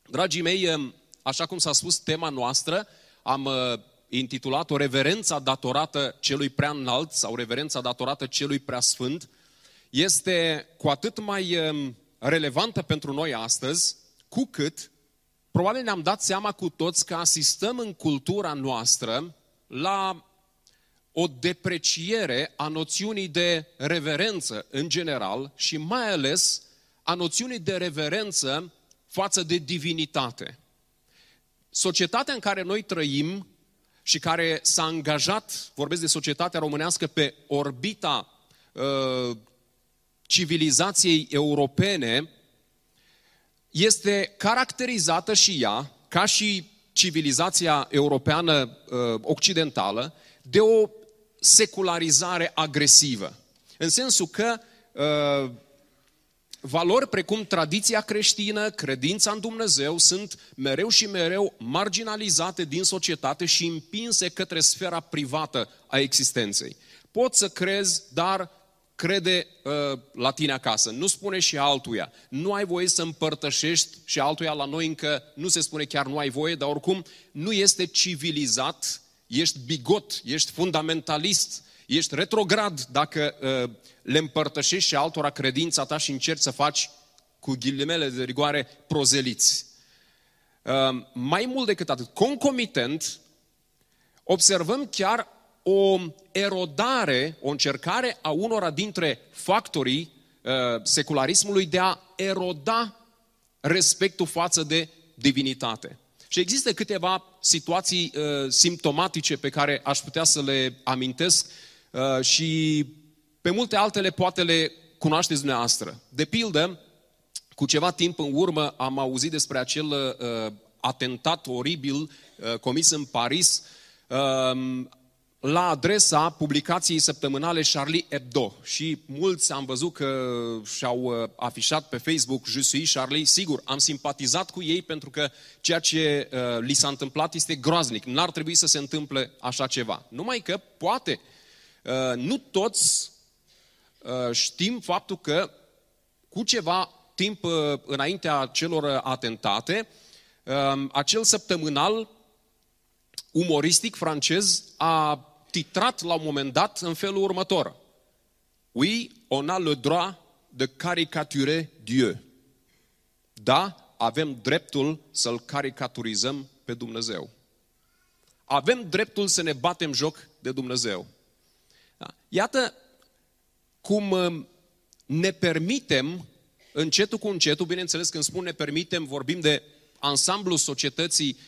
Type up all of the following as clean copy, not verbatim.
Dragii mei, așa cum s-a spus, tema noastră, am intitulat-o Reverența datorată celui prea înalt sau Reverența datorată celui prea sfânt. Este cu atât mai relevantă pentru noi astăzi, cu cât probabil ne-am dat seama cu toți că asistăm în cultura noastră la o depreciere a noțiunii de reverență în general și mai ales a noțiunii de reverență față de divinitate. Societatea în care noi trăim și care s-a angajat, vorbesc de societatea românească, pe orbita civilizației europene, este caracterizată și ea, ca și civilizația europeană occidentală, de o secularizare agresivă. În sensul că valori precum tradiția creștină, credința în Dumnezeu sunt mereu și mereu marginalizate din societate și împinse către sfera privată a existenței. Poți să crezi, dar crede la tine acasă. Nu spune și altuia. Nu ai voie să împărtășești și altuia. La noi încă nu se spune chiar nu ai voie, dar oricum nu este civilizat, ești bigot, ești fundamentalist, ești retrograd dacă le împărtășești și altora credința ta și încerci să faci, cu ghilimele de rigoare, prozeliți. Mai mult decât atât, concomitent, observăm chiar o erodare, o încercare a unora dintre factorii secularismului de a eroda respectul față de divinitate. Și există câteva situații simptomatice pe care aș putea să le amintesc și pe multe altele poate le cunoașteți dumneavoastră. De pildă, cu ceva timp în urmă am auzit despre acel atentat oribil comis în Paris la adresa publicației săptămânale Charlie Hebdo. Și mulți am văzut că și-au afișat pe Facebook Je suis Charlie. Sigur, am simpatizat cu ei pentru că ceea ce li s-a întâmplat este groaznic. N-ar trebui să se întâmple așa ceva. Numai că poate nu toți știm faptul că cu ceva timp înaintea celor atentate, acel săptămânal umoristic francez a titrat la un moment dat în felul următor: Oui, on a le droit de caricaturer Dieu. Da, avem dreptul să-L caricaturizăm pe Dumnezeu. Avem dreptul să ne batem joc de Dumnezeu. Da. Iată cum ne permitem, încetul cu încetul, bineînțeles când spun ne permitem, vorbim de ansamblul societății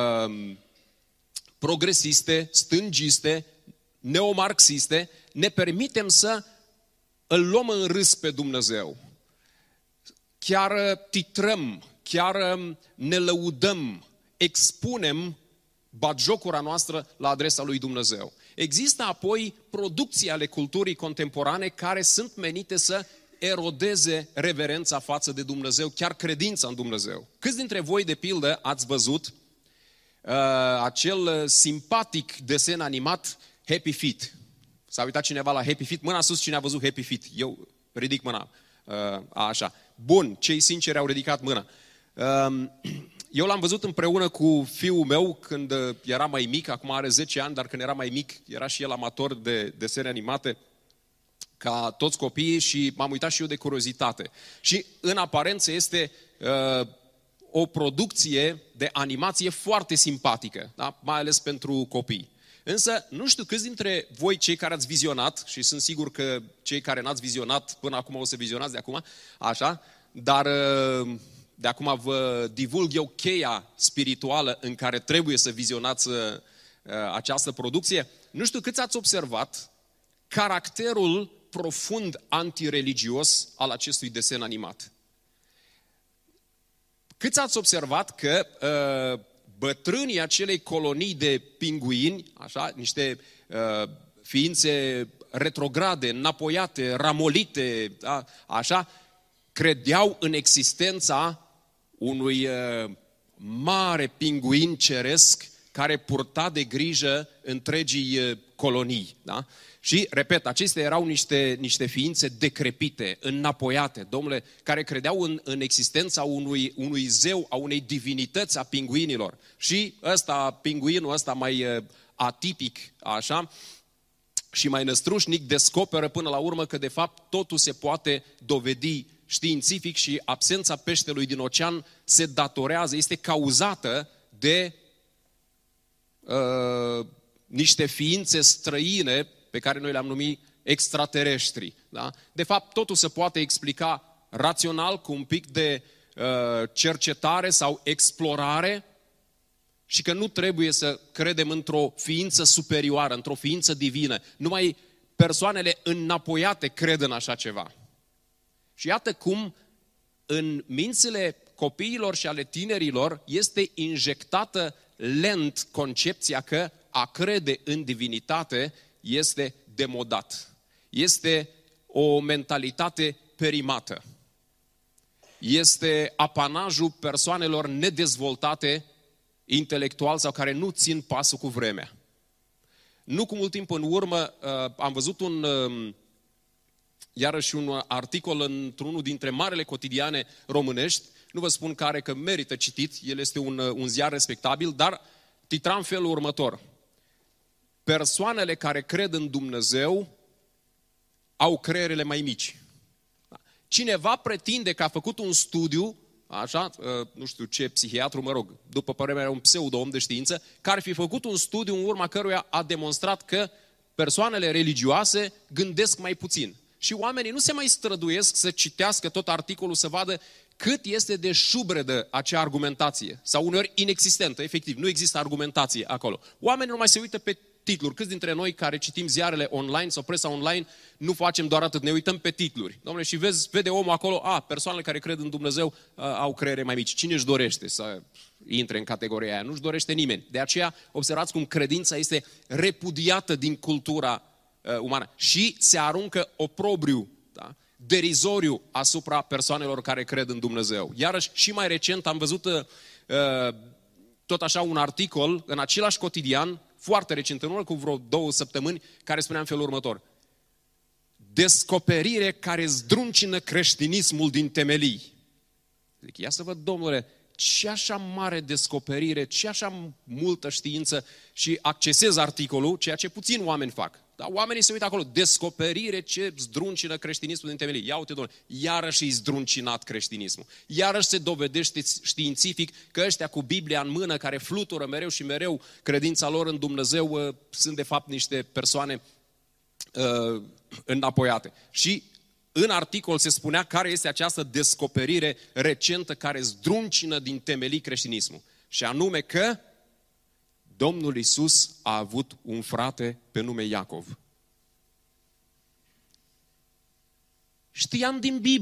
progresiste, stângiste, neomarxiste, ne permitem să îl luăm în râs pe Dumnezeu. Chiar titrăm, chiar ne lăudăm, expunem batjocura noastră la adresa lui Dumnezeu. Există apoi producții ale culturii contemporane care sunt menite să erodeze reverența față de Dumnezeu, chiar credința în Dumnezeu. Câți dintre voi, de pildă, ați văzut acel simpatic desen animat Happy Feet? S-a uitat cineva la Happy Feet? Mâna sus, cine a văzut Happy Feet? Eu ridic mâna. Așa. Bun, cei sinceri au ridicat mâna. Eu l-am văzut împreună cu fiul meu când era mai mic, acum are 10 ani, dar când era mai mic, era și el amator de desene animate, ca toți copiii, și m-am uitat și eu de curiozitate. Și în aparență este o producție de animație foarte simpatică, da? Mai ales pentru copii. Însă, nu știu câți dintre voi, cei care ați vizionat, și sunt sigur că cei care n-ați vizionat până acum o să vizionați de acum, așa, dar de acum vă divulg eu cheia spirituală în care trebuie să vizionați această producție. Nu știu câți ați observat caracterul profund antireligios al acestui desen animat. Câți ați observat că bătrânii acelei colonii de pinguini, așa, niște ființe retrograde, înapoiate, ramolite, da, așa, credeau în existența unui mare pinguin ceresc care purta de grijă întregii colonii. Da? Și, repet, acestea erau niște ființe decrepite, înapoiate, domnule, care credeau în existența unui zeu, a unei divinități a pinguinilor. Și pinguinul ăsta mai atipic, așa, și mai năstrușnic, descoperă până la urmă că, de fapt, totul se poate dovedi științific și absența peștelui din ocean se datorează, este cauzată de niște ființe străine pe care noi le-am numit extraterestri. Da? De fapt, totul se poate explica rațional, cu un pic de cercetare sau explorare, și că nu trebuie să credem într-o ființă superioară, într-o ființă divină. Numai persoanele înapoiate cred în așa ceva. Și iată cum în mințile copiilor și ale tinerilor este injectată lent concepția că a crede în divinitate este demodat. Este o mentalitate perimată. Este apanajul persoanelor nedezvoltate intelectual sau care nu țin pasul cu vremea. Nu cu mult timp în urmă am văzut iarăși un articol într-unul dintre marele cotidiane românești, nu vă spun care, că merită citit, el este un ziar respectabil, dar titra în felul următor: persoanele care cred în Dumnezeu au creierele mai mici. Cineva pretinde că a făcut un studiu, așa, nu știu ce psihiatru, mă rog, după părerea mea un pseudo-om de știință, care ar fi făcut un studiu în urma căruia a demonstrat că persoanele religioase gândesc mai puțin. Și oamenii nu se mai străduiesc să citească tot articolul, să vadă cât este de șubredă acea argumentație. Sau uneori inexistentă, efectiv, nu există argumentație acolo. Oamenii nu mai se uită pe titluri. Câți dintre noi care citim ziarele online sau presa online nu facem doar atât, ne uităm pe titluri. Dom'le, și vede omul acolo, persoanele care cred în Dumnezeu au creiere mai mici. Cine își dorește să intre în categoria aia? Nu își dorește nimeni. De aceea, observați cum credința este repudiată din cultura umană și se aruncă oprobriu, da? Derizoriu asupra persoanelor care cred în Dumnezeu. Iarăși, și mai recent am văzut tot așa un articol în același cotidian, foarte recent, în urmă cu vreo 2 săptămâni, care spunea în felul următor: descoperire care zdruncină creștinismul din temelii. Zic, ia să văd, domnule, ce așa mare descoperire, ce așa multă știință, și accesez articolul, ceea ce puțin oameni fac. Dar oamenii se uită acolo, descoperire ce zdruncină creștinismul din temelii. Ia uite, domnule, iarăși e zdruncinat creștinismul. Iarăși se dovedește științific că ăștia cu Biblia în mână, care flutură mereu și mereu credința lor în Dumnezeu, sunt de fapt niște persoane înapoiate. Și în articol se spunea care este această descoperire recentă care zdruncină din temelii creștinismul. Și anume că Domnul Iisus a avut un frate pe nume Iacov. Știam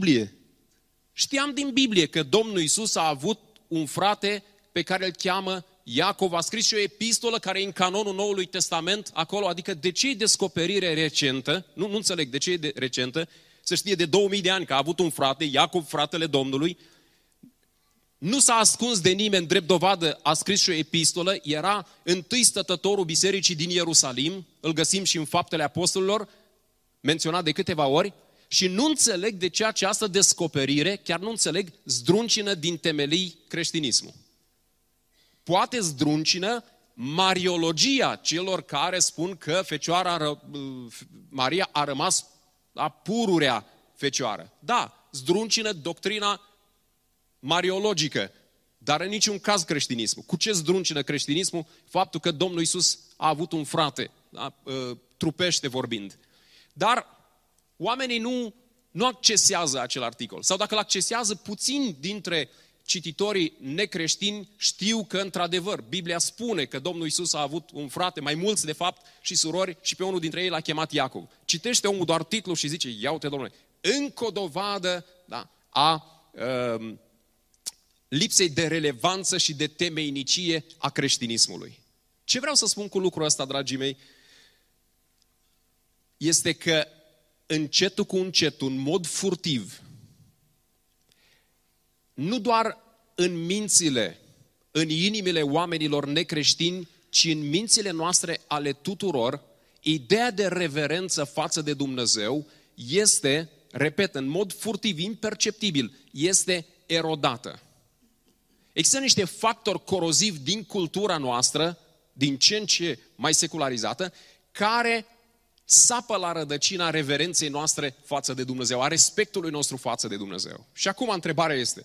din Biblie că Domnul Iisus a avut un frate pe care îl cheamă Iacov. A scris și o epistolă care e în canonul Noului Testament acolo. Adică de ce e descoperire recentă? Nu înțeleg de ce e recentă. Se știe de 2000 de ani că a avut un frate, Iacov, fratele Domnului. Nu s-a ascuns de nimeni, drept dovadă a scris și o epistolă, era întâi stătătorul bisericii din Ierusalim, îl găsim și în Faptele Apostolilor, menționat de câteva ori, și nu înțeleg de ce această descoperire, chiar nu înțeleg, zdruncină din temelii creștinismul. Poate zdruncină mariologia celor care spun că Maria a rămas pururea fecioară. Da, zdruncină doctrina mariologică, dar în niciun caz creștinismul. Cu ce zdruncină creștinismul? Faptul că Domnul Iisus a avut un frate, da? Trupește vorbind. Dar oamenii nu accesează acel articol. Sau dacă îl accesează, puțini dintre cititorii necreștini știu că, într-adevăr, Biblia spune că Domnul Iisus a avut un frate, mai mulți, de fapt, și surori, și pe unul dintre ei l-a chemat Iacov. Citește omul doar titlul și zice, ia uite, Domnule, încă o dovadă, da, a lipsei de relevanță și de temeinicie a creștinismului. Ce vreau să spun cu lucrul ăsta, dragii mei, este că încetul cu încetul, în mod furtiv, nu doar în mințile, în inimile oamenilor necreștini, ci în mințile noastre ale tuturor, ideea de reverență față de Dumnezeu este, repet, în mod furtiv, imperceptibil, este erodată. Există niște factori corozivi din cultura noastră, din ce în ce mai secularizată, care sapă la rădăcina reverenței noastre față de Dumnezeu, a respectului nostru față de Dumnezeu. Și acum întrebarea este,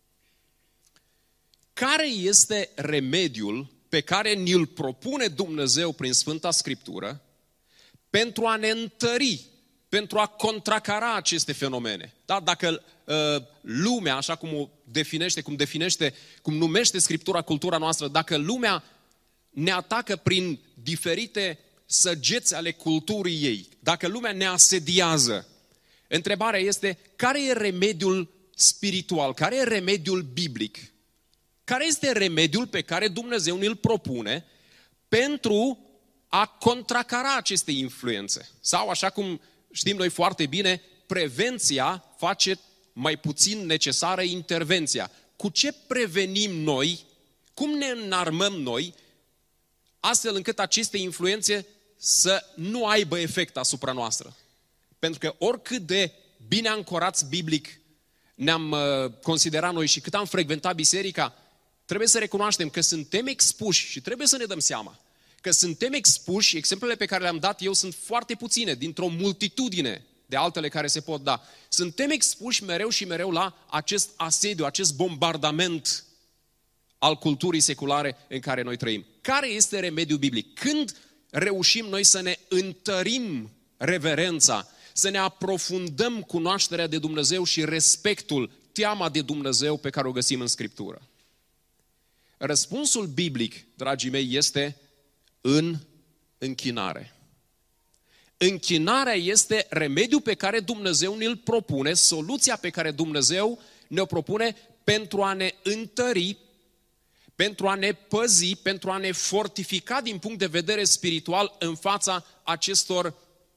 care este remediul pe care ni-l propune Dumnezeu prin Sfânta Scriptură pentru a ne întări, pentru a contracara aceste fenomene? Da? Dacă lumea, așa cum o definește, cum numește Scriptura cultura noastră, dacă lumea ne atacă prin diferite săgeți ale culturii ei, dacă lumea ne asediază, întrebarea este, care e remediul spiritual, care e remediul biblic? Care este remediul pe care Dumnezeu ne-l propune pentru a contracara aceste influențe? Sau, așa cum știm noi foarte bine, prevenția face mai puțin necesară intervenția. Cu ce prevenim noi, cum ne înarmăm noi, astfel încât aceste influențe să nu aibă efect asupra noastră? Pentru că oricât de bine ancorați biblic ne-am considerat noi și cât am frecventat biserica, trebuie să recunoaștem că suntem expuși și trebuie să ne dăm seama că suntem expuși, exemplele pe care le-am dat eu sunt foarte puține, dintr-o multitudine de altele care se pot da. Suntem expuși mereu și mereu la acest asediu, acest bombardament al culturii seculare în care noi trăim. Care este remediul biblic? Când reușim noi să ne întărim reverența, să ne aprofundăm cunoașterea de Dumnezeu și respectul, teama de Dumnezeu pe care o găsim în Scriptură? Răspunsul biblic, dragii mei, este în închinare. Închinarea este remediul pe care Dumnezeu ne-l propune, soluția pe care Dumnezeu ne-o propune pentru a ne întări, pentru a ne păzi, pentru a ne fortifica din punct de vedere spiritual în fața acestor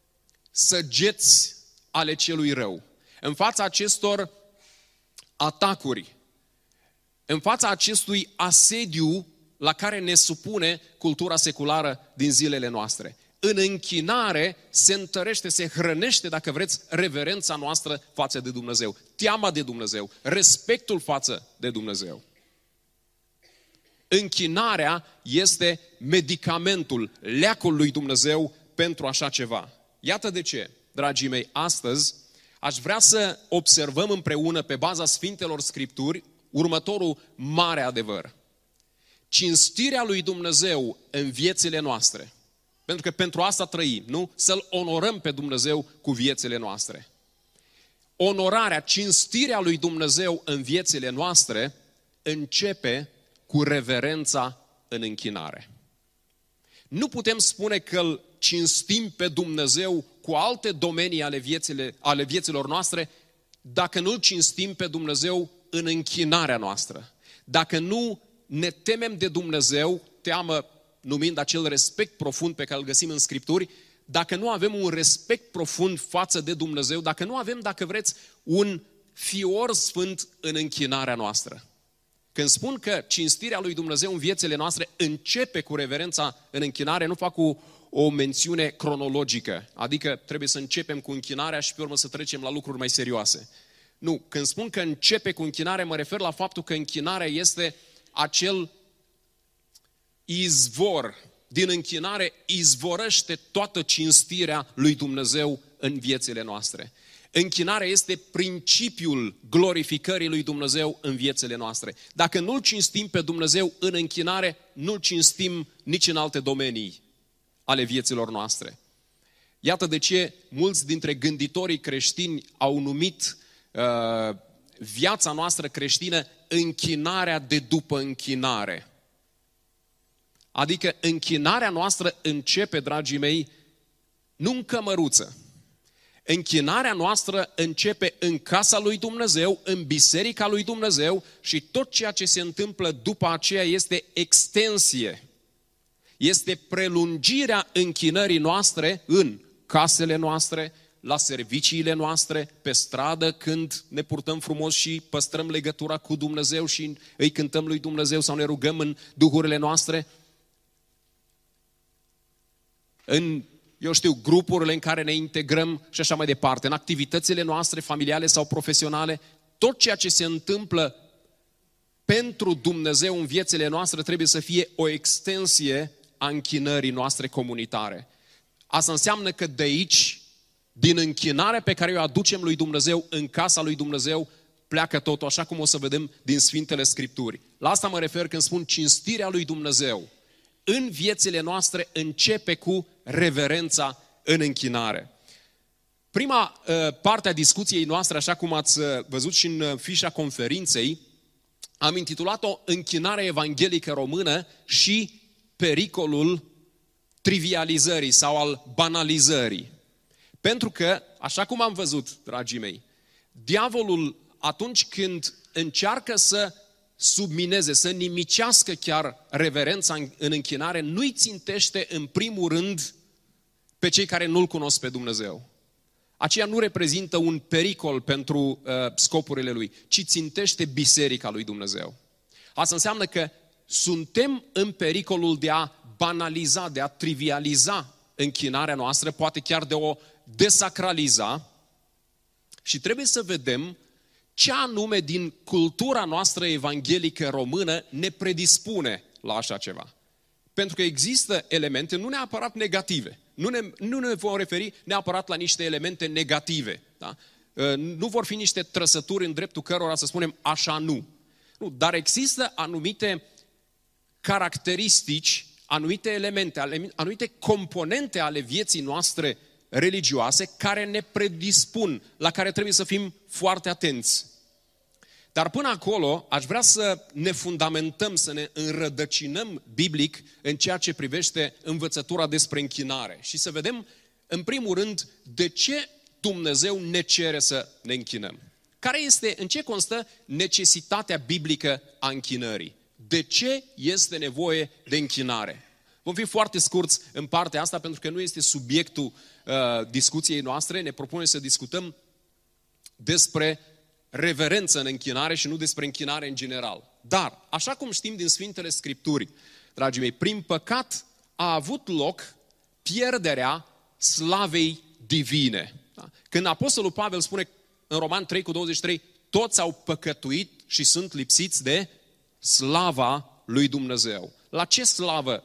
săgeți ale celui rău, în fața acestor atacuri, în fața acestui asediu la care ne supune cultura seculară din zilele noastre. În închinare se întărește, se hrănește, dacă vreți, reverența noastră față de Dumnezeu, teama de Dumnezeu, respectul față de Dumnezeu. Închinarea este medicamentul, leacul lui Dumnezeu pentru așa ceva. Iată de ce, dragii mei, astăzi aș vrea să observăm împreună pe baza Sfintelor Scripturi următorul mare adevăr. Cinstirea lui Dumnezeu în viețile noastre. Pentru că pentru asta trăim, nu? Să-L onorăm pe Dumnezeu cu viețile noastre. Onorarea, cinstirea lui Dumnezeu în viețile noastre începe cu reverența în închinare. Nu putem spune că îl cinstim pe Dumnezeu cu alte domenii ale vieților noastre dacă nu îl cinstim pe Dumnezeu în închinarea noastră. Dacă nu ne temem de Dumnezeu, teamă numind acel respect profund pe care îl găsim în Scripturi, dacă nu avem un respect profund față de Dumnezeu, dacă nu avem, dacă vreți, un fior sfânt în închinarea noastră. Când spun că cinstirea lui Dumnezeu în viețile noastre începe cu reverența în închinare, nu fac o mențiune cronologică, adică trebuie să începem cu închinarea și pe urmă să trecem la lucruri mai serioase. Nu, când spun că începe cu închinare, mă refer la faptul că închinarea este acel izvor. Din închinare izvorăște toată cinstirea lui Dumnezeu în viețile noastre. Închinarea este principiul glorificării lui Dumnezeu în viețile noastre. Dacă nu-L cinstim pe Dumnezeu în închinare, nu-L cinstim nici în alte domenii ale vieților noastre. Iată de ce mulți dintre gânditorii creștini au numit viața noastră creștină închinarea de după închinare. Adică închinarea noastră începe, dragii mei, nu în cămăruță. Închinarea noastră începe în casa lui Dumnezeu, în biserica lui Dumnezeu și tot ceea ce se întâmplă după aceea este extensie. Este prelungirea închinării noastre în casele noastre, la serviciile noastre, pe stradă, când ne purtăm frumos și păstrăm legătura cu Dumnezeu și îi cântăm lui Dumnezeu sau ne rugăm în duhurile noastre. În eu știu, grupurile în care ne integrăm și așa mai departe, în activitățile noastre familiale sau profesionale, tot ceea ce se întâmplă pentru Dumnezeu în viețile noastre trebuie să fie o extensie a închinării noastre comunitare. Asta înseamnă că de aici, din închinarea pe care o aducem lui Dumnezeu în casa lui Dumnezeu, pleacă totul, așa cum o să vedem din Sfintele Scripturi. La asta mă refer când spun cinstirea lui Dumnezeu. În viețile noastre începe cu reverența în închinare. Prima parte a discuției noastre, așa cum ați văzut și în fișa conferinței, am intitulat-o Închinarea evanghelică română și pericolul trivializării sau al banalizării. Pentru că, așa cum am văzut, dragii mei, diavolul atunci când încearcă să submineze, să nimicească chiar reverența în închinare, nu-i țintește în primul rând pe cei care nu-L cunosc pe Dumnezeu. Aceea nu reprezintă un pericol pentru scopurile lui, ci țintește biserica lui Dumnezeu. Asta înseamnă că suntem în pericolul de a banaliza, de a trivializa închinarea noastră, poate chiar de o desacraliza, și trebuie să vedem ce anume din cultura noastră evanghelică română ne predispune la așa ceva. Pentru că există elemente nu neapărat negative. Nu ne vom referi neapărat la niște elemente negative. Da? Nu vor fi niște trăsături în dreptul cărora să spunem așa nu. Nu, dar există anumite caracteristici, anumite elemente, anumite componente ale vieții noastre religioase care ne predispun, la care trebuie să fim foarte atenți. Dar până acolo aș vrea să ne fundamentăm, să ne înrădăcinăm biblic în ceea ce privește învățătura despre închinare. Și să vedem, în primul rând, de ce Dumnezeu ne cere să ne închinăm. În ce constă necesitatea biblică a închinării? De ce este nevoie de închinare? Vom fi foarte scurți în partea asta pentru că nu este subiectul discuției noastre. Ne propunem să discutăm despre reverență în închinare și nu despre închinare în general. Dar, așa cum știm din Sfintele Scripturi, dragii mei, prin păcat a avut loc pierderea slavei divine. Da? Când Apostolul Pavel spune în Roman 3:23, toți au păcătuit și sunt lipsiți de slava lui Dumnezeu. La ce slavă?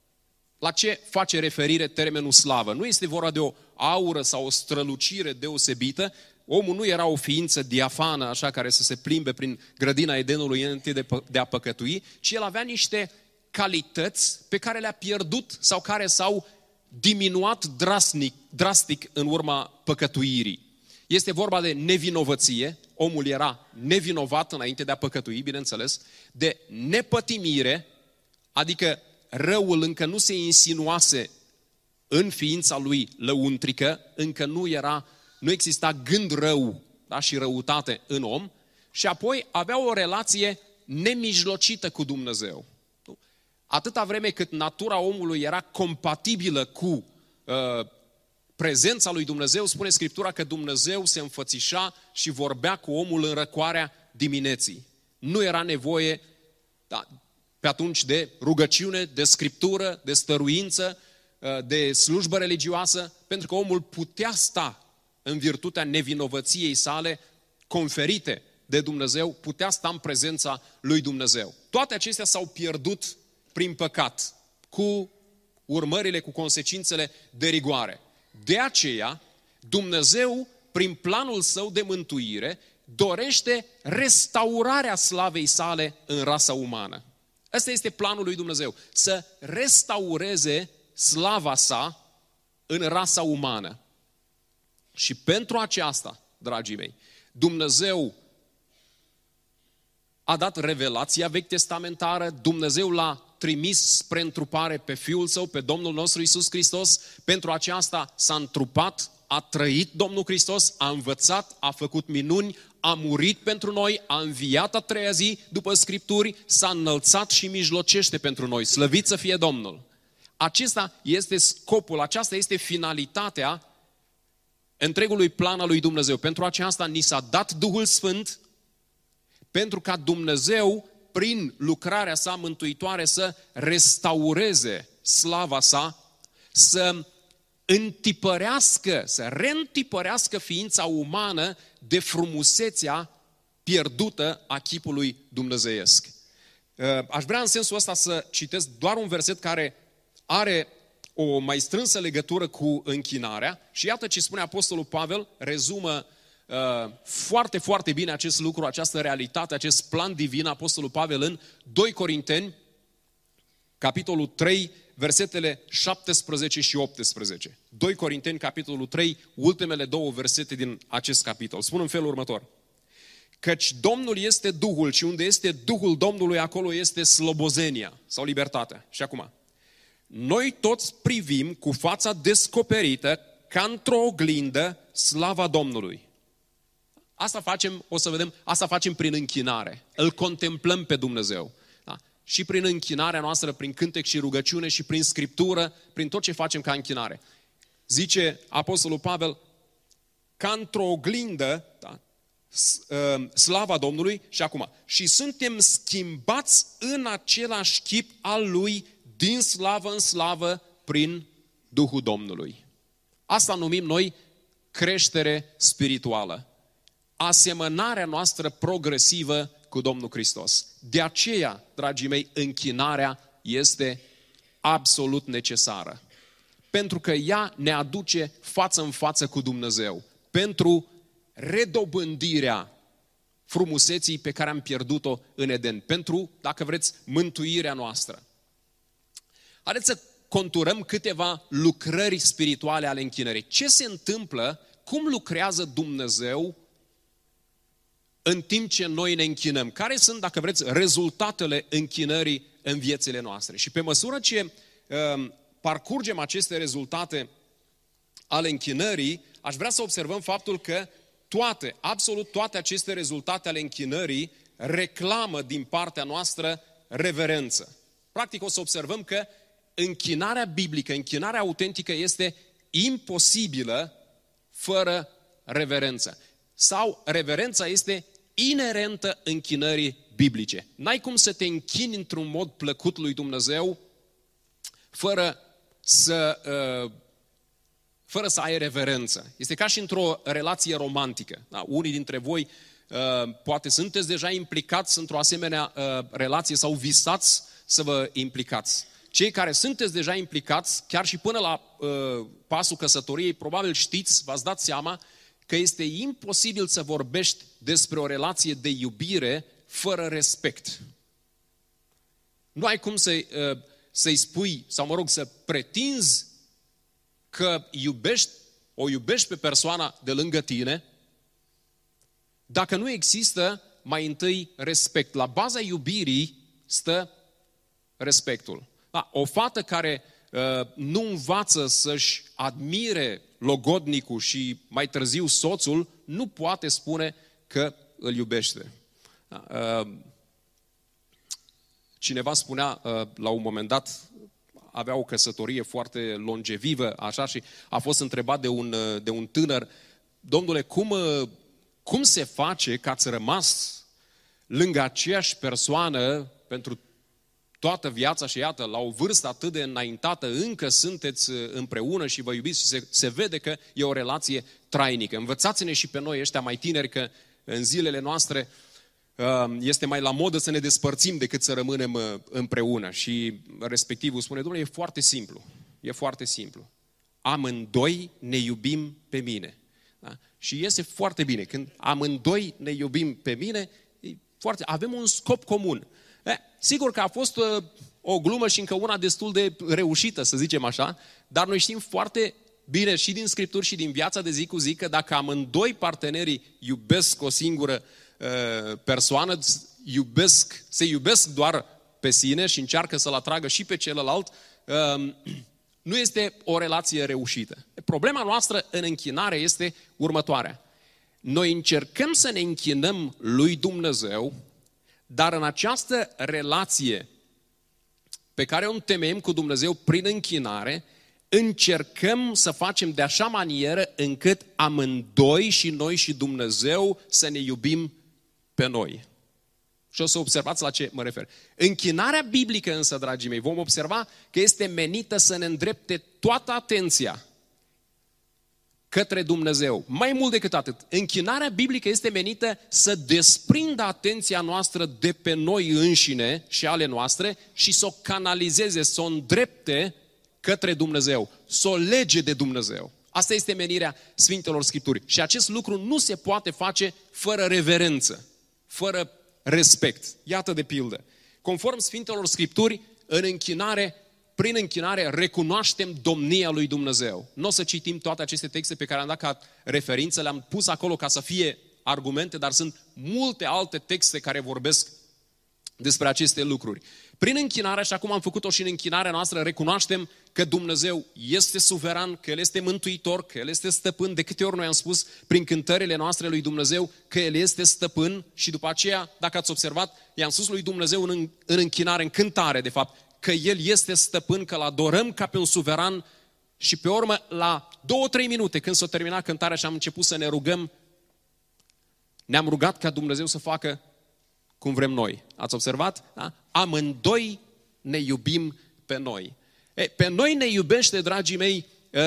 La ce face referire termenul slavă? Nu este vorba de o aură sau o strălucire deosebită. Omul nu era o ființă diafană, așa, care să se plimbe prin grădina Edenului înainte de a păcătui, ci el avea niște calități pe care le-a pierdut sau care s-au diminuat drastic în urma păcătuirii. Este vorba de nevinovăție, omul era nevinovat înainte de a păcătui, bineînțeles, de nepătimire, adică răul încă nu se insinuase în ființa lui lăuntrică, încă nu exista gând rău, da, și răutate în om, și apoi avea o relație nemijlocită cu Dumnezeu. Atâta vreme cât natura omului era compatibilă cu prezența lui Dumnezeu, spune Scriptura că Dumnezeu se înfățișa și vorbea cu omul în răcoarea dimineții. Nu era nevoie pe atunci de rugăciune, de scriptură, de stăruință, de slujbă religioasă, pentru că omul putea sta în virtutea nevinovăției sale conferite de Dumnezeu, putea sta în prezența lui Dumnezeu. Toate acestea s-au pierdut prin păcat, cu urmările, cu consecințele de rigoare. De aceea, Dumnezeu, prin planul său de mântuire, dorește restaurarea slavei sale în rasa umană. Ăsta este planul lui Dumnezeu, să restaureze slava sa în rasa umană. Și pentru aceasta, dragii mei, Dumnezeu a dat revelația vechi testamentară, Dumnezeu l-a trimis spre întrupare pe Fiul Său, pe Domnul nostru Iisus Hristos. Pentru aceasta s-a întrupat, a trăit Domnul Hristos, a învățat, a făcut minuni, a murit pentru noi, a înviat a treia zi după Scripturi, s-a înălțat și mijlocește pentru noi. Slăvit să fie Domnul! Acesta este scopul, aceasta este finalitatea întregului plan al lui Dumnezeu. Pentru aceasta ni s-a dat Duhul Sfânt, pentru ca Dumnezeu, prin lucrarea sa mântuitoare, să restaureze slava sa, să întipărească, să reîntipărească ființa umană de frumusețea pierdută a chipului dumnezeiesc. Aș vrea în sensul ăsta să citesc doar un verset care are o mai strânsă legătură cu închinarea și iată ce spune Apostolul Pavel, rezumă foarte, foarte bine acest lucru, această realitate, acest plan divin, Apostolul Pavel în 2 Corinteni, capitolul 3, versetele 17 și 18. 2 Corinteni, capitolul 3, ultimele două versete din acest capitol. Spun în felul următor. Căci Domnul este Duhul și unde este Duhul Domnului, acolo este slobozenia sau libertatea. Și acum, noi toți privim cu fața descoperită, ca într-o oglindă, slava Domnului. Asta facem, o să vedem, asta facem prin închinare. Îl contemplăm pe Dumnezeu. Da? Și prin închinarea noastră, prin cântec și rugăciune și prin scriptură, prin tot ce facem ca închinare. Zice Apostolul Pavel, ca într-o oglindă, da? Slava Domnului și acum. Și suntem schimbați în același chip al Lui, din slavă în slavă, prin Duhul Domnului. Asta numim noi creștere spirituală. Asemănarea noastră progresivă cu Domnul Hristos. De aceea, dragii mei, închinarea este absolut necesară. Pentru că ea ne aduce față în față cu Dumnezeu. Pentru redobândirea frumuseții pe care am pierdut-o în Eden. Pentru, dacă vreți, mântuirea noastră. Haideți să conturăm câteva lucrări spirituale ale închinării. Ce se întâmplă, cum lucrează Dumnezeu în timp ce noi ne închinăm? Care sunt, dacă vreți, rezultatele închinării în viețile noastre? Și pe măsură ce parcurgem aceste rezultate ale închinării, aș vrea să observăm faptul că absolut toate aceste rezultate ale închinării reclamă din partea noastră reverență. Practic o să observăm că închinarea biblică, închinarea autentică este imposibilă fără reverență. Sau reverența este inerentă închinării biblice. N-ai cum să te închini într-un mod plăcut lui Dumnezeu fără să ai reverență. Este ca și într-o relație romantică. Da? Unii dintre voi poate sunteți deja implicați într-o asemenea relație sau visați să vă implicați. Cei care sunteți deja implicați, chiar și până la pasul căsătoriei, probabil știți, v-ați dat seama că este imposibil să vorbești despre o relație de iubire fără respect. Nu ai cum să-i spui, sau mă rog, să pretinzi că o iubești pe persoana de lângă tine, dacă nu există mai întâi respect. La baza iubirii stă respectul. Da, o fată care nu învață să-și admire logodnicul și mai târziu soțul, nu poate spune că îl iubește. Da, cineva spunea la un moment dat, avea o căsătorie foarte longevivă, așa, și a fost întrebat de un tânăr, domnule, cum se face că ați rămas lângă aceeași persoană pentru toată viața și iată, la o vârstă atât de înaintată, încă sunteți împreună și vă iubiți și se vede că e o relație trainică. Învățați-ne și pe noi ăștia mai tineri că în zilele noastre este mai la modă să ne despărțim decât să rămânem împreună. Și respectivul spune, domnule, e foarte simplu. E foarte simplu. Amândoi ne iubim pe mine. Da? Și iese foarte bine. Când amândoi ne iubim pe mine, avem un scop comun. Sigur că a fost o glumă și încă una destul de reușită, să zicem așa, dar noi știm foarte bine și din Scripturi și din viața de zi cu zi că dacă amândoi partenerii iubesc o singură persoană, se iubesc doar pe sine și încearcă să-l atragă și pe celălalt, nu este o relație reușită. Problema noastră în închinare este următoarea. Noi încercăm să ne închinăm lui Dumnezeu, dar în această relație pe care o întemeiem cu Dumnezeu prin închinare, încercăm să facem de așa manieră încât amândoi, și noi și Dumnezeu, să ne iubim pe noi. Și o să observați la ce mă refer. Închinarea biblică însă, dragii mei, vom observa că este menită să ne îndrepte toată atenția către Dumnezeu. Mai mult decât atât, închinarea biblică este menită să desprindă atenția noastră de pe noi înșine și ale noastre și să o canalizeze, să o îndrepte către Dumnezeu, să o lege de Dumnezeu. Asta este menirea Sfintelor Scripturi. Și acest lucru nu se poate face fără reverență, fără respect. Iată de pildă. Conform Sfintelor Scripturi, prin închinare recunoaștem domnia lui Dumnezeu. Nu o să citim toate aceste texte pe care am dat ca referință, le-am pus acolo ca să fie argumente, dar sunt multe alte texte care vorbesc despre aceste lucruri. Prin închinare, așa cum am făcut-o și în închinarea noastră, recunoaștem că Dumnezeu este suveran, că El este mântuitor, că El este stăpân. De câte ori noi am spus prin cântările noastre lui Dumnezeu că El este stăpân și după aceea, dacă ați observat, i-am spus lui Dumnezeu în închinare, în cântare, de fapt, că El este stăpân, că îl adorăm ca pe un suveran și pe urmă, la 2-3 minute, când s-a terminat cântarea și am început să ne rugăm, ne-am rugat ca Dumnezeu să facă cum vrem noi. Ați observat? Da? Amândoi ne iubim pe noi. Pe noi ne iubește, dragii mei,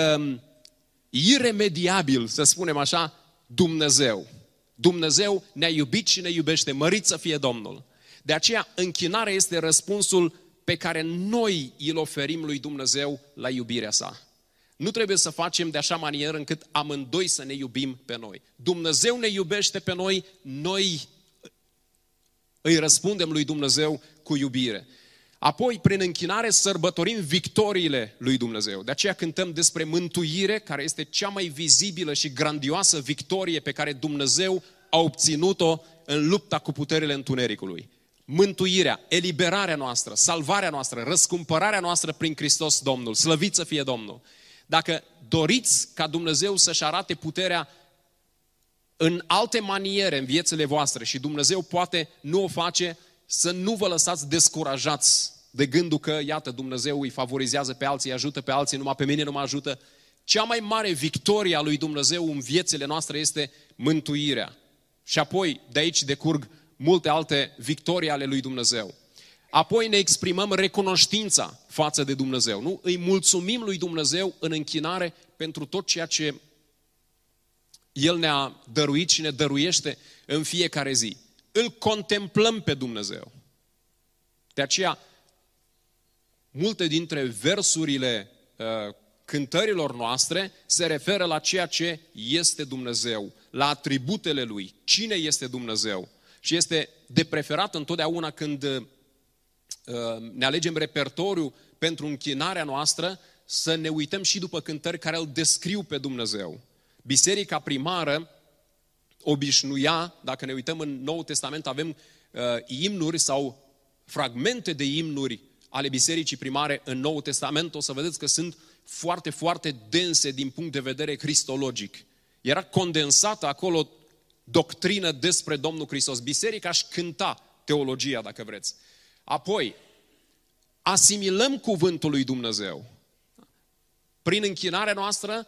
iremediabil, să spunem așa, Dumnezeu. Dumnezeu ne-a iubit și ne iubește. Mărit să fie Domnul. De aceea, închinarea este răspunsul pe care noi îl oferim lui Dumnezeu la iubirea sa. Nu trebuie să facem de așa manieră încât amândoi să ne iubim pe noi. Dumnezeu ne iubește pe noi, noi îi răspundem lui Dumnezeu cu iubire. Apoi, prin închinare, sărbătorim victoriile lui Dumnezeu. De aceea cântăm despre mântuire, care este cea mai vizibilă și grandioasă victorie pe care Dumnezeu a obținut-o în lupta cu puterile întunericului. Mântuirea, eliberarea noastră, salvarea noastră, răscumpărarea noastră prin Hristos Domnul. Slăvit să fie Domnul! Dacă doriți ca Dumnezeu să-și arate puterea în alte maniere în viețile voastre și Dumnezeu poate nu o face, să nu vă lăsați descurajați de gândul că, iată, Dumnezeu îi favorizează pe alții, îi ajută pe alții, numai pe mine nu mă ajută. Cea mai mare victorie a lui Dumnezeu în viețile noastre este mântuirea. Și apoi, de aici decurg multe alte victorii ale lui Dumnezeu. Apoi ne exprimăm recunoștința față de Dumnezeu. Nu? Îi mulțumim lui Dumnezeu în închinare pentru tot ceea ce El ne-a dăruit și ne dăruiește în fiecare zi. Îl contemplăm pe Dumnezeu. De aceea, multe dintre versurile cântărilor noastre se referă la ceea ce este Dumnezeu, la atributele Lui, cine este Dumnezeu. Și este de preferat întotdeauna când ne alegem repertoriu pentru închinarea noastră, să ne uităm și după cântări care îl descriu pe Dumnezeu. Biserica primară obișnuia, dacă ne uităm în Noul Testament, avem imnuri sau fragmente de imnuri ale bisericii primare în Noul Testament, o să vedeți că sunt foarte, foarte dense din punct de vedere cristologic. Era condensată acolo doctrină despre Domnul Hristos. Biserica își cânta teologia, dacă vreți. Apoi, asimilăm cuvântul lui Dumnezeu. Prin închinarea noastră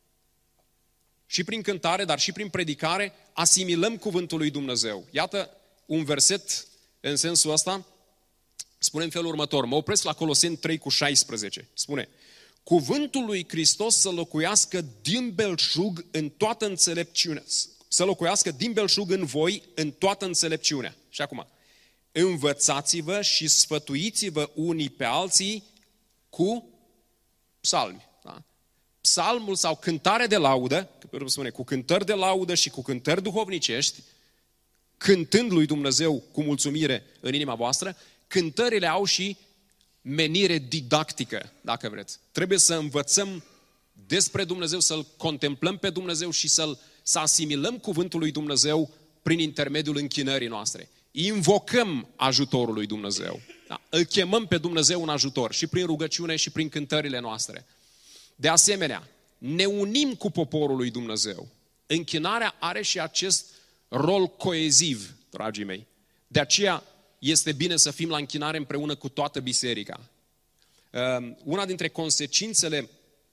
și prin cântare, dar și prin predicare, asimilăm cuvântul lui Dumnezeu. Iată un verset în sensul ăsta, spune în felul următor, mă opresc la Coloseni 3:16, spune: cuvântul lui Hristos să locuiască din belșug în toată înțelepciunea, să locuiască din belșug în voi în toată înțelepciunea. Și acum, învățați-vă și sfătuiți-vă unii pe alții cu psalmi. Da? Psalmul sau cântare de laudă, că spune, cu cântări de laudă și cu cântări duhovnicești, cântând lui Dumnezeu cu mulțumire în inima voastră, cântările au și menire didactică, dacă vreți. Trebuie să învățăm despre Dumnezeu, să-L contemplăm pe Dumnezeu și să asimilăm cuvântul lui Dumnezeu prin intermediul închinării noastre. Invocăm ajutorul lui Dumnezeu. Da? Îl chemăm pe Dumnezeu în ajutor și prin rugăciune și prin cântările noastre. De asemenea, ne unim cu poporul lui Dumnezeu. Închinarea are și acest rol coeziv, dragii mei. De aceea este bine să fim la închinare împreună cu toată biserica. Una dintre consecințele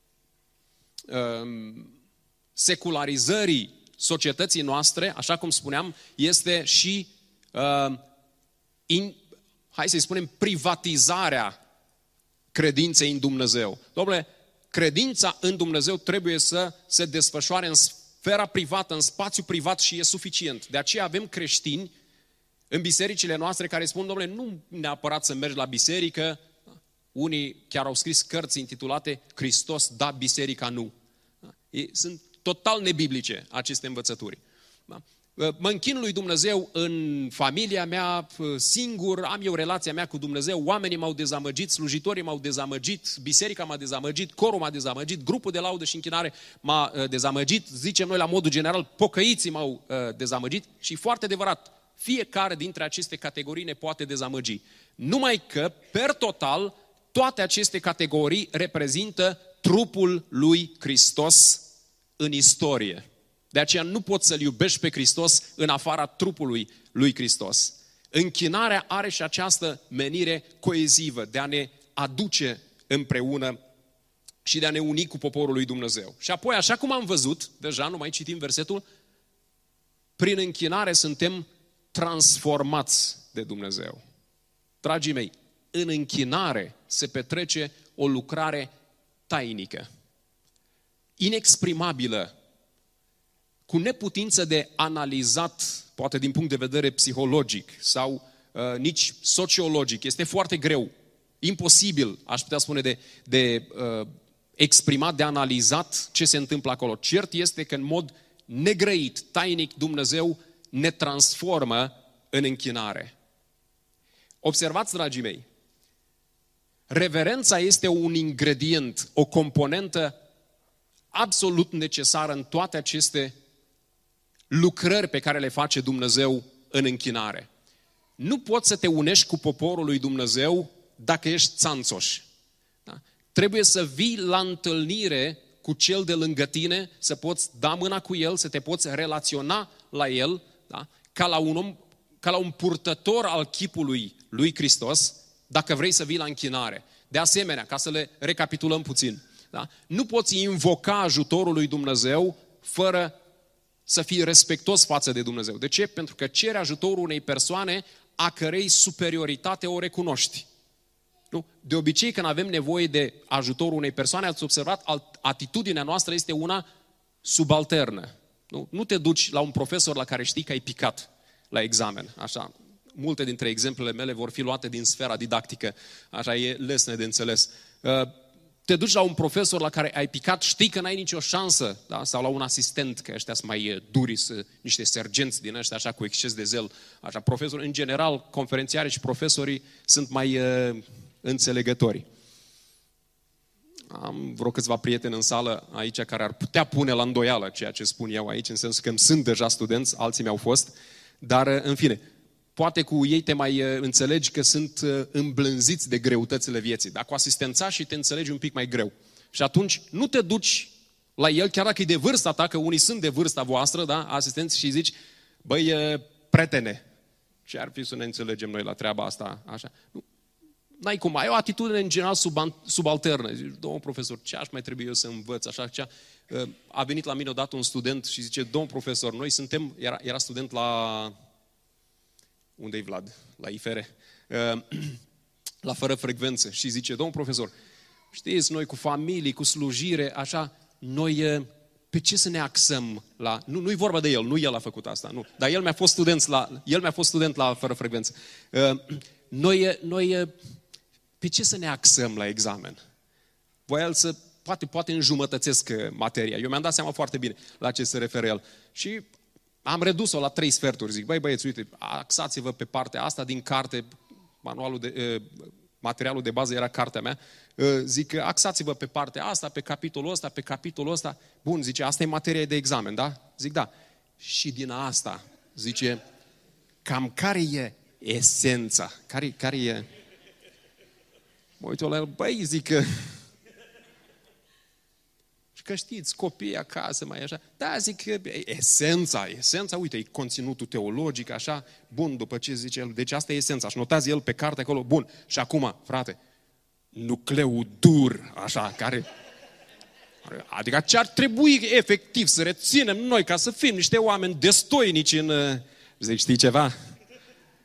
secularizării societății noastre, așa cum spuneam, este și, hai să-i spunem, privatizarea credinței în Dumnezeu. Dom'le, credința în Dumnezeu trebuie să se desfășoare în sfera privată, în spațiu privat și e suficient. De aceea avem creștini în bisericile noastre care spun, domnule, nu neapărat să mergi la biserică. Unii chiar au scris cărți intitulate Hristos da, biserica nu. Sunt total nebiblice aceste învățături. Da? Mă închin lui Dumnezeu în familia mea, singur, am eu relația mea cu Dumnezeu, oamenii m-au dezamăgit, slujitorii m-au dezamăgit, biserica m-a dezamăgit, corul m-a dezamăgit, grupul de laudă și închinare m-a dezamăgit, zicem noi la modul general, pocăiții m-au dezamăgit și foarte adevărat, fiecare dintre aceste categorii ne poate dezamăgi. Numai că, per total, toate aceste categorii reprezintă trupul lui Hristos în istorie. De aceea nu poți să-L iubești pe Hristos în afara trupului lui Hristos. Închinarea are și această menire coezivă de a ne aduce împreună și de a ne uni cu poporul lui Dumnezeu. Și apoi, așa cum am văzut, deja nu mai citim versetul, prin închinare suntem transformați de Dumnezeu. Dragii mei, în închinare se petrece o lucrare tainică, inexprimabilă, cu neputință de analizat, poate din punct de vedere psihologic sau nici sociologic. Este foarte greu, imposibil, aș putea spune, de exprimat, de analizat ce se întâmplă acolo. Cert este că în mod negrăit, tainic, Dumnezeu ne transformă în închinare. Observați, dragii mei, reverența este un ingredient, o componentă absolut necesară în toate aceste lucrări pe care le face Dumnezeu în închinare. Nu poți să te unești cu poporul lui Dumnezeu dacă ești țanțoș. Da? Trebuie să vii la întâlnire cu cel de lângă tine, să poți da mâna cu el, să te poți relaționa la el, da? Ca la un om, ca la un purtător al chipului lui Hristos, dacă vrei să vii la închinare. De asemenea, ca să le recapitulăm puțin, da? Nu poți invoca ajutorul lui Dumnezeu fără să fii respectos față de Dumnezeu. De ce? Pentru că ceri ajutorul unei persoane a cărei superioritate o recunoști. Nu? De obicei, când avem nevoie de ajutorul unei persoane, ați observat, atitudinea noastră este una subalternă. Nu te duci la un profesor la care știi că ai picat la examen. Așa. Multe dintre exemplele mele vor fi luate din sfera didactică. Așa e lesne de înțeles. Te duci la un profesor la care ai picat, știi că n-ai nicio șansă, da? Sau la un asistent, că ăștia sunt mai duri, niște sergenți din ăștia, așa, cu exces de zel. Așa, profesori, în general, conferențiarii și profesorii sunt mai înțelegători. Am vreo câțiva prieteni în sală aici care ar putea pune la îndoială ceea ce spun eu aici, în sensul că sunt deja studenți, alții mi-au fost, dar, în fine, poate cu ei te mai înțelegi că sunt îmblânziți de greutățile vieții. Dar cu asistențașii te înțelegi un pic mai greu. Și atunci nu te duci la el, chiar dacă e de vârsta ta, că unii sunt de vârsta voastră, da, asistenți, și zici, băi, prietene, ce ar fi să ne înțelegem noi la treaba asta? Așa. Nu. N-ai cum, ai o atitudine în general subalternă. Zici, domnul profesor, ce aș mai trebui eu să învăț? Așa, cea. A venit la mine odată un student și zice, domnul profesor, noi suntem, era student la... Unde-i Vlad? La IFR. La fără frecvență. Și zice, domnul profesor, știți, noi cu familii, cu slujire, așa, noi pe ce să ne axăm la... Nu-i vorba de el, nu el a făcut asta, nu. Dar el mi-a fost student la fără frecvență. Noi pe ce să ne axăm la examen? Voia el să, poate înjumătățesc materia. Eu mi-am dat seama foarte bine la ce se referă el. Și am redus-o la 3 sferturi. Zic, băi băieți, uite, axați-vă pe partea asta din carte, materialul de bază era cartea mea. Zic, axați-vă pe partea asta, pe capitolul ăsta, pe capitolul ăsta. Bun, zice, asta e materia de examen, da? Zic, da. Și din asta, zice, cam care e esența? Care e? Mă uit la el, băi, zic că știți, copiii acasă, mai așa. Da, zic, esența, uite, e conținutul teologic, așa, bun, după ce zice el, deci asta e esența, și notează el pe carte acolo, bun, și acum, frate, nucleul dur, așa, care, adică ce ar trebui efectiv să reținem noi, ca să fim niște oameni destoinici în, zic, știi ceva?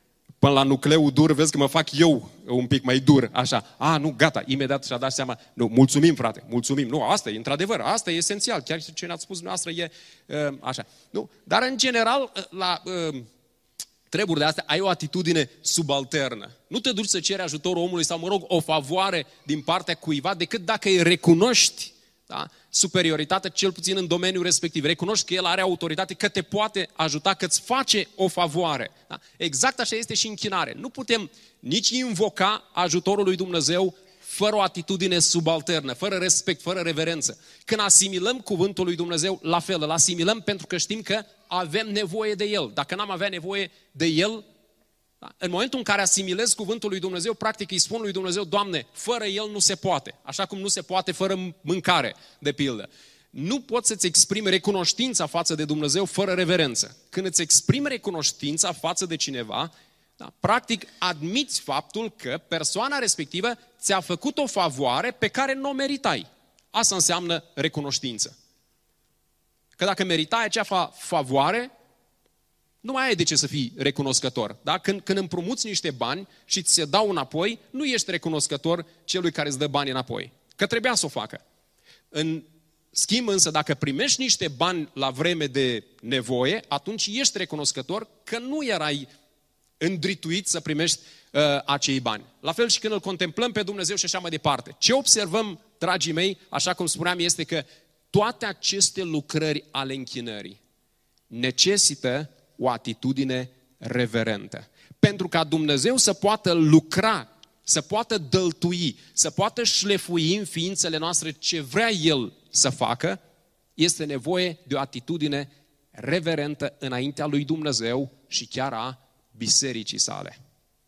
până la nucleul dur, vezi că mă fac eu un pic mai dur, așa. Nu, gata, imediat și-a dat seama, nu, mulțumim, frate, mulțumim. Nu, asta e, într-adevăr, asta e esențial, chiar ce ne-ați spus dumneavoastră e așa. Nu? Dar, în general, la treburi de astea, ai o atitudine subalternă. Nu te duci să ceri ajutorul omului sau, mă rog, o favoare din partea cuiva, decât dacă îi recunoști, da, superioritatea, cel puțin în domeniul respectiv. Recunoști că el are autoritate, că te poate ajuta, că îți face o favoare. Da? Exact așa este și închinare. Nu putem nici invoca ajutorul lui Dumnezeu fără o atitudine subalternă, fără respect, fără reverență. Când asimilăm cuvântul lui Dumnezeu, la fel, îl asimilăm pentru că știm că avem nevoie de el. Dacă n-am avea nevoie de el, da, în momentul în care asimilez cuvântul lui Dumnezeu, practic îi spun lui Dumnezeu, Doamne, fără el nu se poate. Așa cum nu se poate fără mâncare, de pildă. Nu poți să-ți exprimi recunoștința față de Dumnezeu fără reverență. Când îți exprimi recunoștința față de cineva, da, practic admiți faptul că persoana respectivă ți-a făcut o favoare pe care nu o meritai. Asta înseamnă recunoștință. Că dacă meritai acea favoare, nu mai ai de ce să fii recunoscător. Da? Când împrumuți niște bani și ți se dau înapoi, nu ești recunoscător celui care îți dă bani înapoi. Că trebuia să o facă. În schimb însă, dacă primești niște bani la vreme de nevoie, atunci ești recunoscător că nu erai îndrituit să primești acei bani. La fel și când îl contemplăm pe Dumnezeu și așa mai departe. Ce observăm, dragii mei, așa cum spuneam, este că toate aceste lucrări ale închinării necesită o atitudine reverentă. Pentru ca Dumnezeu să poată lucra, să poată dăltui, să poată șlefui în ființele noastre ce vrea El să facă, este nevoie de o atitudine reverentă înaintea lui Dumnezeu și chiar a bisericii sale.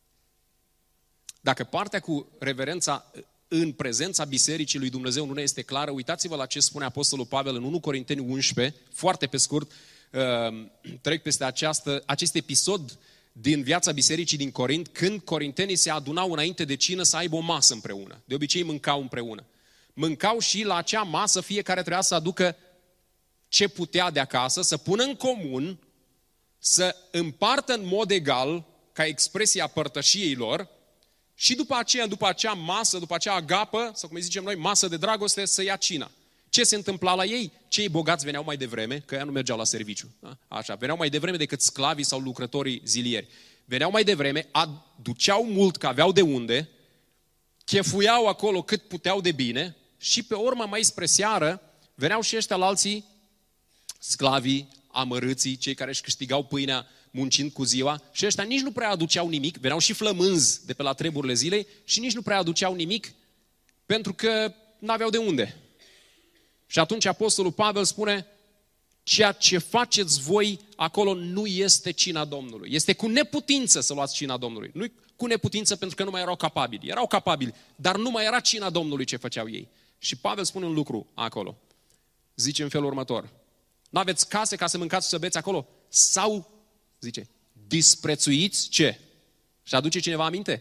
Dacă partea cu reverența în prezența bisericii lui Dumnezeu nu ne este clară, uitați-vă la ce spune Apostolul Pavel în 1 Corinteni 11, foarte pe scurt, trec peste acest episod din viața bisericii din Corint, când corintenii se adunau înainte de cină să aibă o masă împreună. De obicei mâncau împreună. Mâncau și la acea masă fiecare trebuia să aducă ce putea de acasă, să pună în comun, să împartă în mod egal, ca expresie a părtășiei lor, și după acea masă, după acea agapă, sau cum îi zicem noi, masă de dragoste, să ia cina. Ce se întâmpla la ei? Cei bogați veneau mai devreme, că ea nu mergeau la serviciu. Da? Așa, veneau mai devreme decât sclavii sau lucrătorii zilieri. Veneau mai devreme, aduceau mult, că aveau de unde, chefuiau acolo cât puteau de bine și pe urmă, mai spre seară, veneau și ăștia la alții, sclavii, amărâții, cei care își câștigau pâinea muncind cu ziua, și ăștia nici nu prea aduceau nimic, veneau și flămânzi de pe la treburile zilei și nici nu prea aduceau nimic pentru că n-aveau de unde. Și atunci Apostolul Pavel spune, ceea ce faceți voi acolo nu este cina Domnului. Este cu neputință să luați cina Domnului. Nu cu neputință pentru că nu mai erau capabili. Erau capabili, dar nu mai era cina Domnului ce făceau ei. Și Pavel spune un lucru acolo. Zice în felul următor. N-aveți case ca să mâncați și să beți acolo? Sau, zice, disprețuiți ce? Și aduce cineva aminte?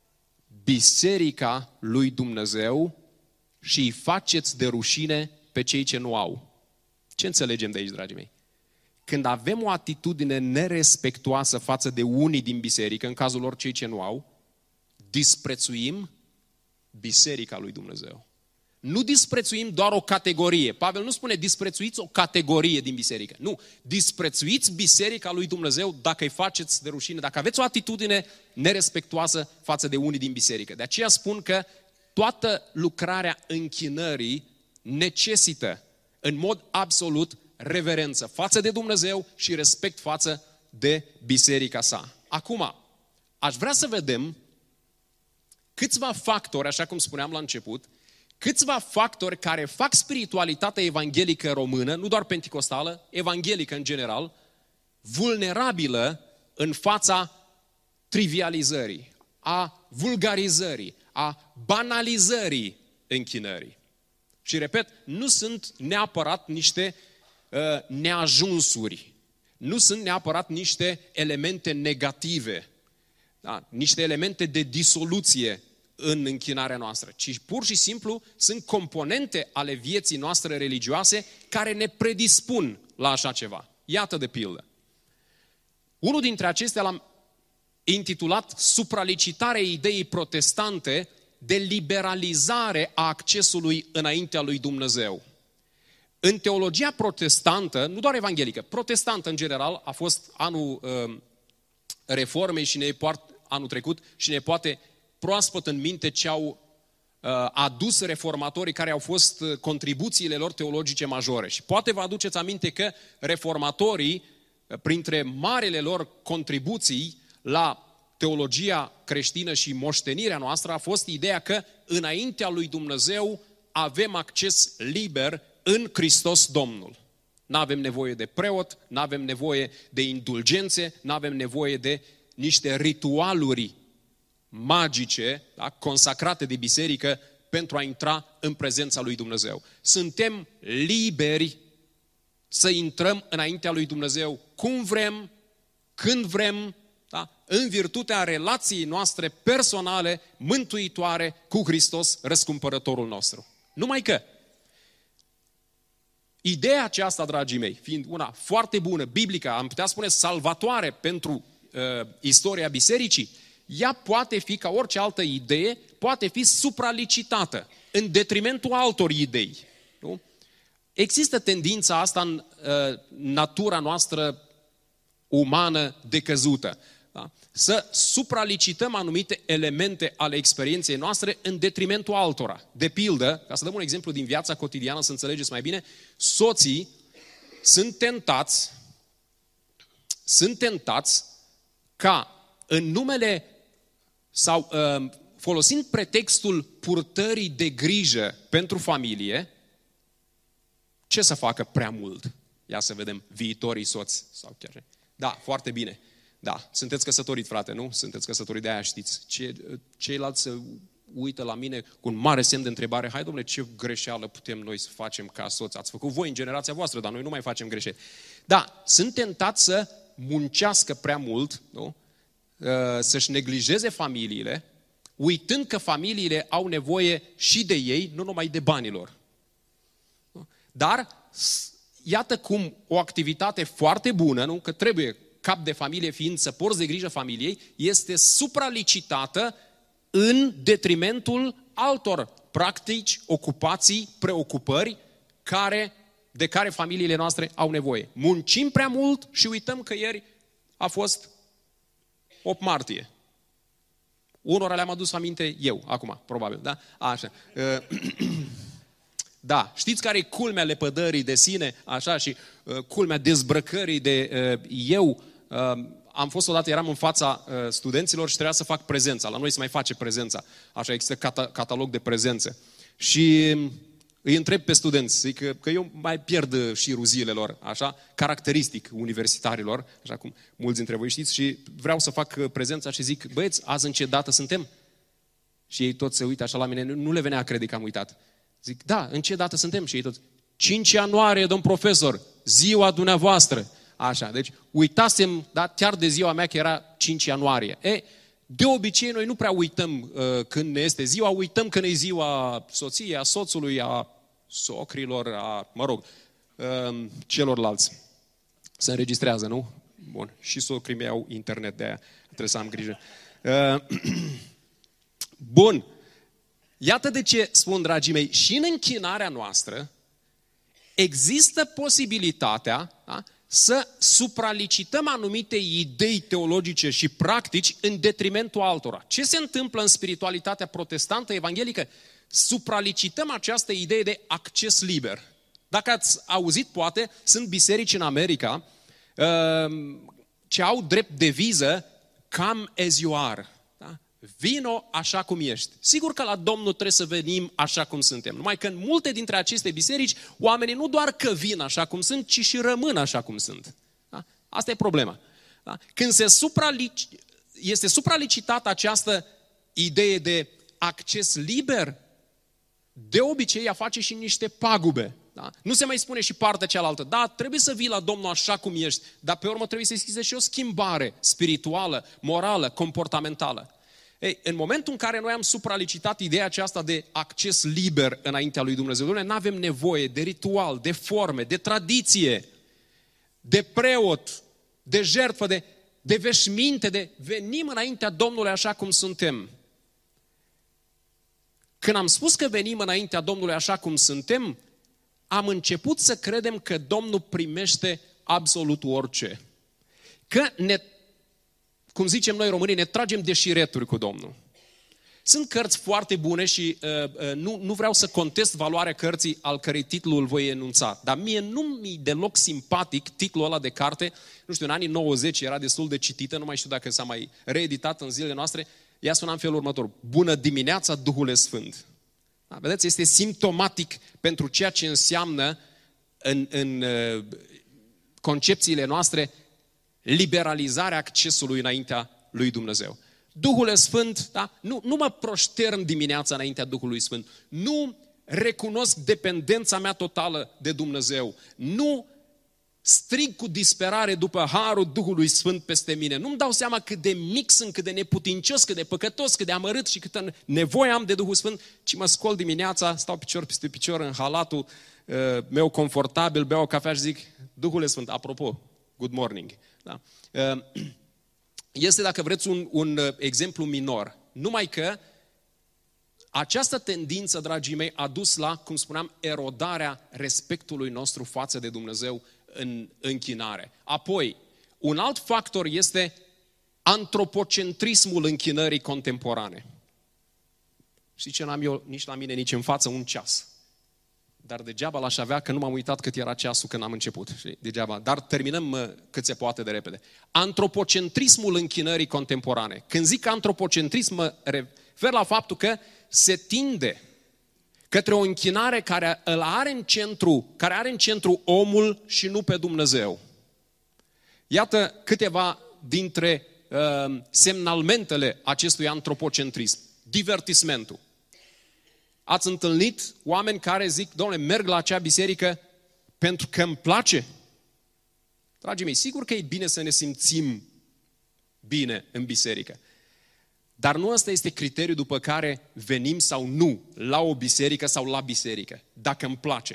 Biserica lui Dumnezeu și îi faceți de rușine pe cei ce nu au. Ce înțelegem de aici, dragii mei? Când avem o atitudine nerespectuoasă față de unii din biserică, în cazul lor cei ce nu au, disprețuim biserica lui Dumnezeu. Nu disprețuim doar o categorie. Pavel nu spune disprețuiți o categorie din biserică. Nu, disprețuiți biserica lui Dumnezeu dacă îi faceți de rușine, dacă aveți o atitudine nerespectuoasă față de unii din biserică. De aceea spun că toată lucrarea închinării necesită în mod absolut reverență față de Dumnezeu și respect față de biserica sa. Acum, aș vrea să vedem câțiva factori, așa cum spuneam la început, câțiva factori care fac spiritualitatea evanghelică română, nu doar penticostală, evanghelică în general, vulnerabilă în fața trivializării, a vulgarizării, a banalizării închinării. Și repet, nu sunt neapărat niște neajunsuri, nu sunt neapărat niște elemente negative, da? Niște elemente de disoluție în închinarea noastră, ci pur și simplu sunt componente ale vieții noastre religioase care ne predispun la așa ceva. Iată de pildă. Unul dintre acestea l-am intitulat Supralicitarea ideii protestante de liberalizare a accesului înaintea lui Dumnezeu. În teologia protestantă, nu doar evanghelică, protestantă în general, a fost anul reformei și anul trecut și ne poate proaspăt în minte ce au adus reformatorii, care au fost contribuțiile lor teologice majore. Și poate vă aduceți aminte că reformatorii, printre marele lor contribuții la teologia creștină și moștenirea noastră, a fost ideea că înaintea lui Dumnezeu avem acces liber în Hristos Domnul. N-avem nevoie de preot, n-avem nevoie de indulgențe, n-avem nevoie de niște ritualuri magice, da, consacrate de biserică pentru a intra în prezența lui Dumnezeu. Suntem liberi să intrăm înaintea lui Dumnezeu cum vrem, când vrem, da, în virtutea relației noastre personale, mântuitoare cu Hristos, răscumpărătorul nostru. Numai că ideea aceasta, dragii mei, fiind una foarte bună, biblică, am putea spune salvatoare pentru istoria bisericii, ea poate fi, ca orice altă idee, poate fi supralicitată în detrimentul altor idei. Nu? Există tendința asta în natura noastră umană decăzută. Da? Să supralicităm anumite elemente ale experienței noastre în detrimentul altora. De pildă, ca să dăm un exemplu din viața cotidiană, să înțelegeți mai bine, soții sunt tentați ca în numele sau folosind pretextul purtării de grijă pentru familie, ce să facă prea mult? Ia să vedem viitorii soți sau chiar. Da, foarte bine. Da, sunteți căsătorit, frate, nu? Sunteți căsătorit, de aia știți. Ceilalți se uită la mine cu un mare semn de întrebare. Hai, domnule, ce greșeală putem noi să facem ca soți? Ați făcut voi în generația voastră, dar noi nu mai facem greșeli. Da, sunt tentați să muncească prea mult, nu? Să-și neglijeze familiile, uitând că familiile au nevoie și de ei, nu numai de banilor. Dar iată cum o activitate foarte bună, nu? Că trebuie cap de familie fiind să porți de grijă familiei, este supralicitată în detrimentul altor practici, ocupații, preocupări de care familiile noastre au nevoie. Muncim prea mult și uităm că ieri a fost 8 martie. Unora le-am adus aminte eu, acum, probabil, da? Așa. Da, știți care e culmea lepădării de sine, așa, și culmea dezbrăcării de eu? Am fost odată, eram în fața studenților și trebuia să fac prezența. La noi se mai face prezența, așa, există catalog de prezențe. Și îi întreb pe studenți, zic că eu mai pierd șirul zilelor, așa, caracteristic universitarilor, așa cum mulți dintre voi știți, și vreau să fac prezența și zic, băieți, azi în ce dată suntem? Și ei toți se uită așa la mine, nu le venea a crede că am uitat. Zic, da, în ce dată suntem? Și ei toți, 5 ianuarie, domn profesor, ziua dumneavoastră. Așa, deci uitasem, da, chiar de ziua mea că era 5 ianuarie. De obicei noi nu prea uităm când ne este ziua, uităm când e ziua soției, a soțului, a socrilor, celorlalți. Se înregistrează, nu? Bun, și socrii mei au internet, de aia trebuie să am grijă. Bun, iată de ce spun, dragii mei, și în închinarea noastră există posibilitatea, da, să supralicităm anumite idei teologice și practici în detrimentul altora. Ce se întâmplă în spiritualitatea protestantă evanghelică? Supralicităm această idee de acces liber. Dacă ați auzit, poate, sunt biserici în America ce au drept deviză come as you are. Da? Vino așa cum ești. Sigur că la Domnul trebuie să venim așa cum suntem. Numai că în multe dintre aceste biserici, oamenii nu doar că vin așa cum sunt, ci și rămân așa cum sunt. Da? Asta e problema. Da? Când este supralicitată această idee de acces liber, de obicei ea face și niște pagube. Da? Nu se mai spune și partea cealaltă. Da, trebuie să vii la Domnul așa cum ești, dar pe urmă trebuie să existe și o schimbare spirituală, morală, comportamentală. Ei, în momentul în care noi am supralicitat ideea aceasta de acces liber înaintea lui Dumnezeu, noi nu avem nevoie de ritual, de forme, de tradiție, de preot, de jertfă, de veșminte, de venim înaintea Domnului așa cum suntem. Când am spus că venim înaintea Domnului așa cum suntem, am început să credem că Domnul primește absolut orice. Că cum zicem noi românii, ne tragem de șireturi cu Domnul. Sunt cărți foarte bune și nu vreau să contest valoarea cărții al cărei titlu îl voi enunța, dar mie nu mi-e deloc simpatic titlul ăla de carte, nu știu, în anii 90 era destul de citită, nu mai știu dacă s-a mai reeditat în zilele noastre, ea suna în felul următor: Bună dimineața, Duhule Sfânt. Da, vedeți, este simptomatic pentru ceea ce înseamnă în concepțiile noastre liberalizarea accesului înaintea lui Dumnezeu. Duhul Sfânt, da? Nu mă proștern dimineața înaintea Duhului Sfânt. Nu recunosc dependența mea totală de Dumnezeu. Nu strig cu disperare după harul Duhului Sfânt peste mine. Nu-mi dau seama cât de mic sunt, cât de neputincios, cât de păcătos, cât de amărât și câtă nevoie am de Duhul Sfânt, ci mă scol dimineața, stau picior peste picior în halatul meu confortabil, beau o cafea și zic: Duhul Sfânt, apropo, good morning. Da? Este, dacă vreți, un exemplu minor. Numai că această tendință, dragii mei, a dus la, cum spuneam, erodarea respectului nostru față de Dumnezeu în închinare. Apoi, un alt factor este antropocentrismul închinării contemporane. Știți ce n-am eu nici la mine, nici în față? Un ceas. Dar degeaba l-aș avea, că nu m-am uitat cât era ceasul când am început. Degeaba. Dar terminăm cât se poate de repede. Antropocentrismul închinării contemporane. Când zic antropocentrism, mă refer la faptul că se tinde către o închinare care are în centru omul și nu pe Dumnezeu. Iată câteva dintre semnalmentele acestui antropocentrism. Divertismentul. Ați întâlnit oameni care zic: Doamne, merg la acea biserică pentru că îmi place? Dragii mei, sigur că e bine să ne simțim bine în biserică. Dar nu ăsta este criteriul după care venim sau nu la o biserică sau la biserică, dacă îmi place.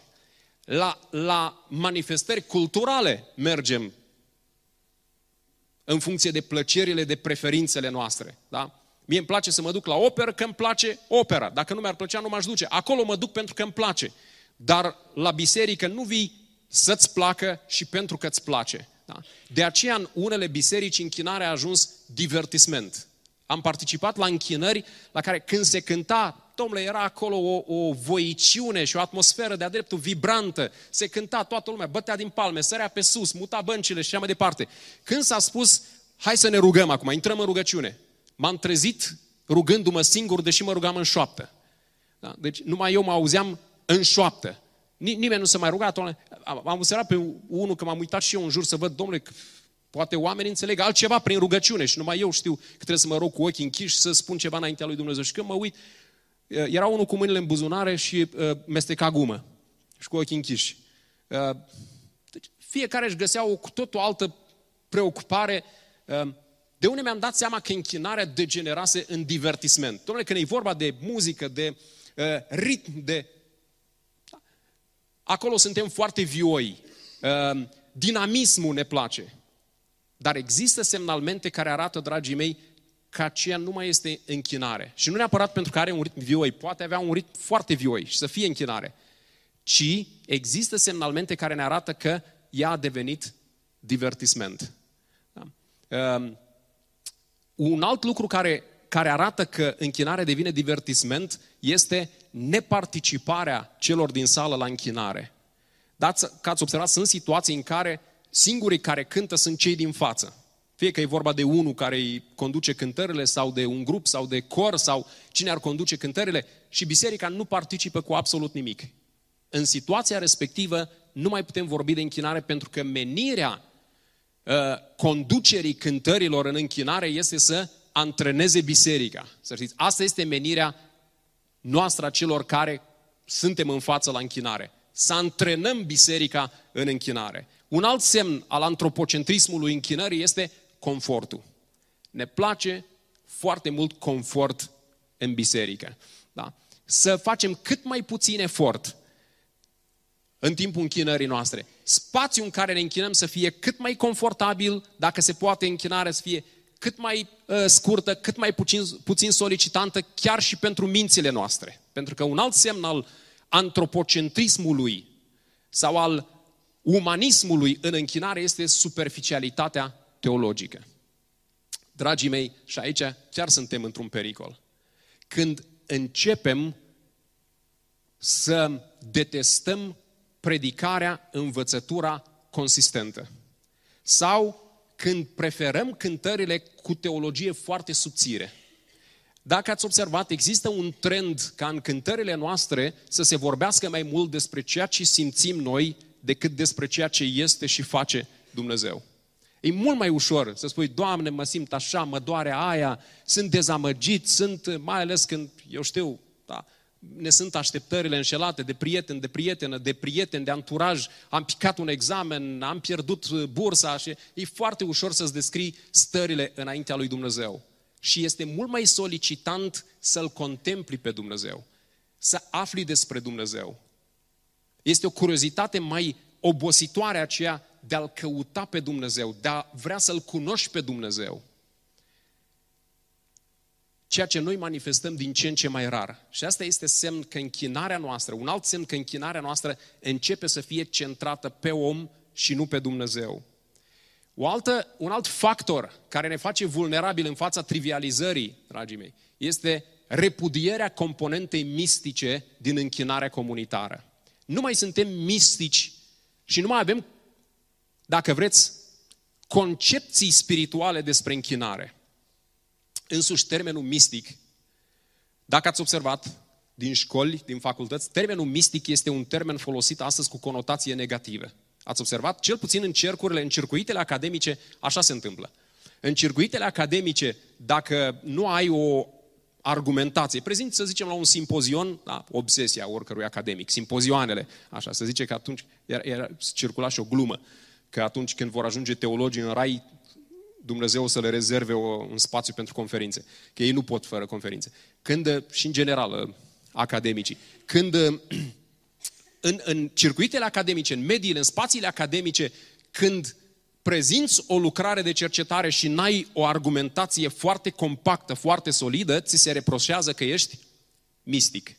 La manifestări culturale mergem în funcție de plăcerile, de preferințele noastre. Da? Mie îmi place să mă duc la operă că îmi place opera. Dacă nu mi-ar plăcea, nu m-aș duce. Acolo mă duc pentru că îmi place. Dar la biserică nu vii să-ți placă și pentru că îți place. Da? De aceea în unele biserici închinarea a ajuns divertisment. Am participat la închinări la care când se cânta, domnule, era acolo o voiciune și o atmosferă de-a dreptul vibrantă. Se cânta, toată lumea bătea din palme, sărea pe sus, muta băncile și așa mai departe. Când s-a spus: hai să ne rugăm acum, intrăm în rugăciune, m-am trezit rugându-mă singur, deși mă rugam în șoaptă. Da? Deci numai eu mă auzeam în șoaptă. Nimeni nu se mai ruga. Am observat pe unul că m-am uitat și eu în jur să văd, domnule, poate oamenii înțeleg altceva prin rugăciune și numai eu știu că trebuie să mă rog cu ochii închiși să spun ceva înaintea lui Dumnezeu. Și când mă uit, era unul cu mâinile în buzunare și mesteca gumă și cu ochii închiși. Deci fiecare își găsea cu tot o altă preocupare. De unde mi-am dat seama că închinarea degenerase în divertisment. Dom'le, când e vorba de muzică, de ritm, acolo suntem foarte vioi. Dinamismul ne place. Dar există semnalmente care arată, dragii mei, că aceea nu mai este închinare. Și nu neapărat pentru că are un ritm vioi, poate avea un ritm foarte vioi și să fie închinare. Ci există semnalmente care ne arată că ea a devenit divertisment. Da? Un alt lucru care arată că închinarea devine divertisment este neparticiparea celor din sală la închinare. Dați că ați observat, sunt situații în care singurii care cântă sunt cei din față. Fie că e vorba de unul care îi conduce cântările sau de un grup sau de cor sau cine ar conduce cântările și biserica nu participă cu absolut nimic. În situația respectivă nu mai putem vorbi de închinare pentru că menirea conducerii cântărilor în închinare este să antreneze biserica. Să știți, asta este menirea noastră a celor care suntem în față la închinare. Să antrenăm biserica în închinare. Un alt semn al antropocentrismului închinării este confortul. Ne place foarte mult confort în biserică. Da? Să facem cât mai puțin efort. în timpul închinării noastre. Spațiul în care ne închinăm să fie cât mai confortabil, dacă se poate închinarea să fie cât mai scurtă, cât mai puțin solicitantă, chiar și pentru mințile noastre. Pentru că un alt semn al antropocentrismului sau al umanismului în închinare este superficialitatea teologică. Dragii mei, și aici chiar suntem într-un pericol. Când începem să detestăm predicarea, învățătura consistentă. Sau când preferăm cântările cu teologie foarte subțire. Dacă ați observat, există un trend ca în cântările noastre să se vorbească mai mult despre ceea ce simțim noi decât despre ceea ce este și face Dumnezeu. E mult mai ușor să spui, Doamne, mă simt așa, mă doare aia, sunt dezamăgit, mai ales când, eu știu, da, ne sunt așteptările înșelate de prieten, de prietenă, de prieten, de anturaj, am picat un examen, am pierdut bursa și e foarte ușor să-ți descrii stările înaintea lui Dumnezeu. Și este mult mai solicitant să-L contempli pe Dumnezeu, să afli despre Dumnezeu. Este o curiozitate mai obositoare aceea de a-L căuta pe Dumnezeu, de a vrea să-L cunoști pe Dumnezeu. Ceea ce noi manifestăm din ce în ce mai rar. Și asta este semn că închinarea noastră, un alt semn că închinarea noastră începe să fie centrată pe om și nu pe Dumnezeu. Un alt factor care ne face vulnerabili în fața trivializării, dragii mei, este repudierea componentei mistice din închinarea comunitară. Nu mai suntem mistici și nu mai avem, dacă vreți, concepții spirituale despre închinare. Însuși termenul mistic, dacă ați observat din școli, din facultăți, termenul mistic este un termen folosit astăzi cu conotație negativă. Ați observat? Cel puțin în cercurile, în circuitele academice, așa se întâmplă. În circuitele academice, dacă nu ai o argumentație, prezinți, să zicem, la un simpozion, da, obsesia oricărui academic, simpozioanele, așa, să zice că atunci, circula și o glumă, că atunci când vor ajunge teologii în rai, Dumnezeu o să le rezerve un spațiu pentru conferințe, că ei nu pot fără conferințe. Când, și în general, academicii, când în circuitele academice, în mediile, în spațiile academice, când prezinți o lucrare de cercetare și n-ai o argumentație foarte compactă, foarte solidă, ți se reproșează că ești mistic.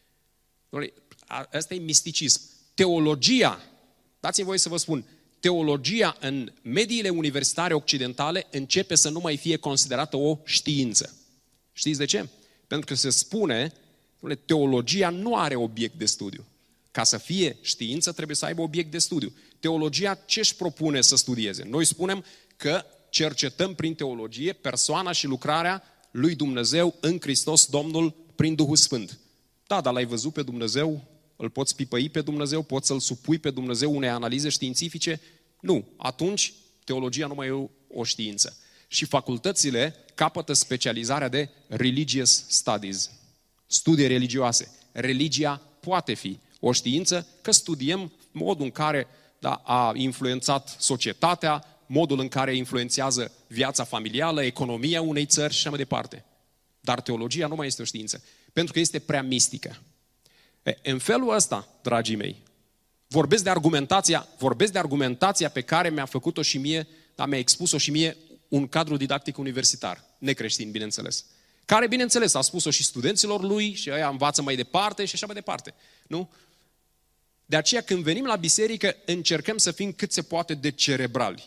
Asta e misticism. Teologia, dați-mi voie să vă spun, teologia în mediile universitare occidentale începe să nu mai fie considerată o știință. Știți de ce? Pentru că se spune, teologia nu are obiect de studiu. Ca să fie știință, trebuie să aibă obiect de studiu. Teologia ce își propune să studieze? Noi spunem că cercetăm prin teologie persoana și lucrarea lui Dumnezeu în Hristos Domnul prin Duhul Sfânt. Da, dar l-ai văzut pe Dumnezeu? Îl poți pipăi pe Dumnezeu? Poți să-L supui pe Dumnezeu unei analize științifice? Nu. Atunci, teologia nu mai e o știință. Și facultățile capătă specializarea de religious studies, studii religioase. Religia poate fi o știință, că studiem modul în care a influențat societatea, modul în care influențează viața familială, economia unei țări și așa mai departe. Dar teologia nu mai este o știință, pentru că este prea mistică. În felul ăsta, dragii mei, vorbesc de argumentația pe care mi-a făcut-o și mie, mi-a expus-o și mie un cadru didactic universitar, necreștin, bineînțeles. Care, bineînțeles, a spus-o și studenților lui și ăia învață mai departe și așa mai departe. Nu? De aceea, când venim la biserică, încercăm să fim cât se poate de cerebrali.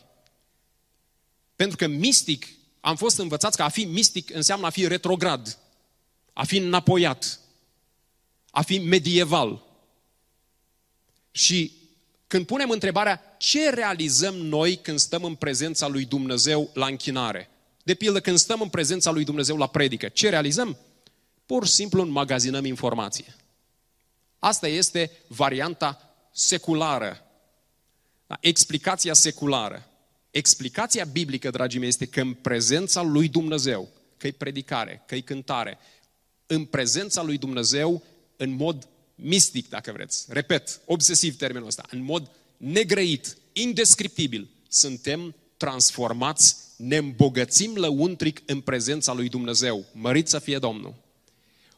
Pentru că mistic, am fost învățați că a fi mistic înseamnă a fi retrograd, a fi înapoiat, a fi medieval. Și când punem întrebarea, ce realizăm noi când stăm în prezența lui Dumnezeu la închinare? De pildă, când stăm în prezența lui Dumnezeu la predică, ce realizăm? Pur și simplu înmagazinăm informație. Asta este varianta seculară, explicația seculară. Explicația biblică, dragii mei, este că în prezența lui Dumnezeu, că-i predicare, că-i cântare, în prezența lui Dumnezeu, în mod mistic, dacă vreți, repet, obsesiv termenul ăsta, în mod negrăit, indescriptibil, suntem transformați, ne îmbogățim lăuntric în prezența lui Dumnezeu. Mărit să fie Domnul!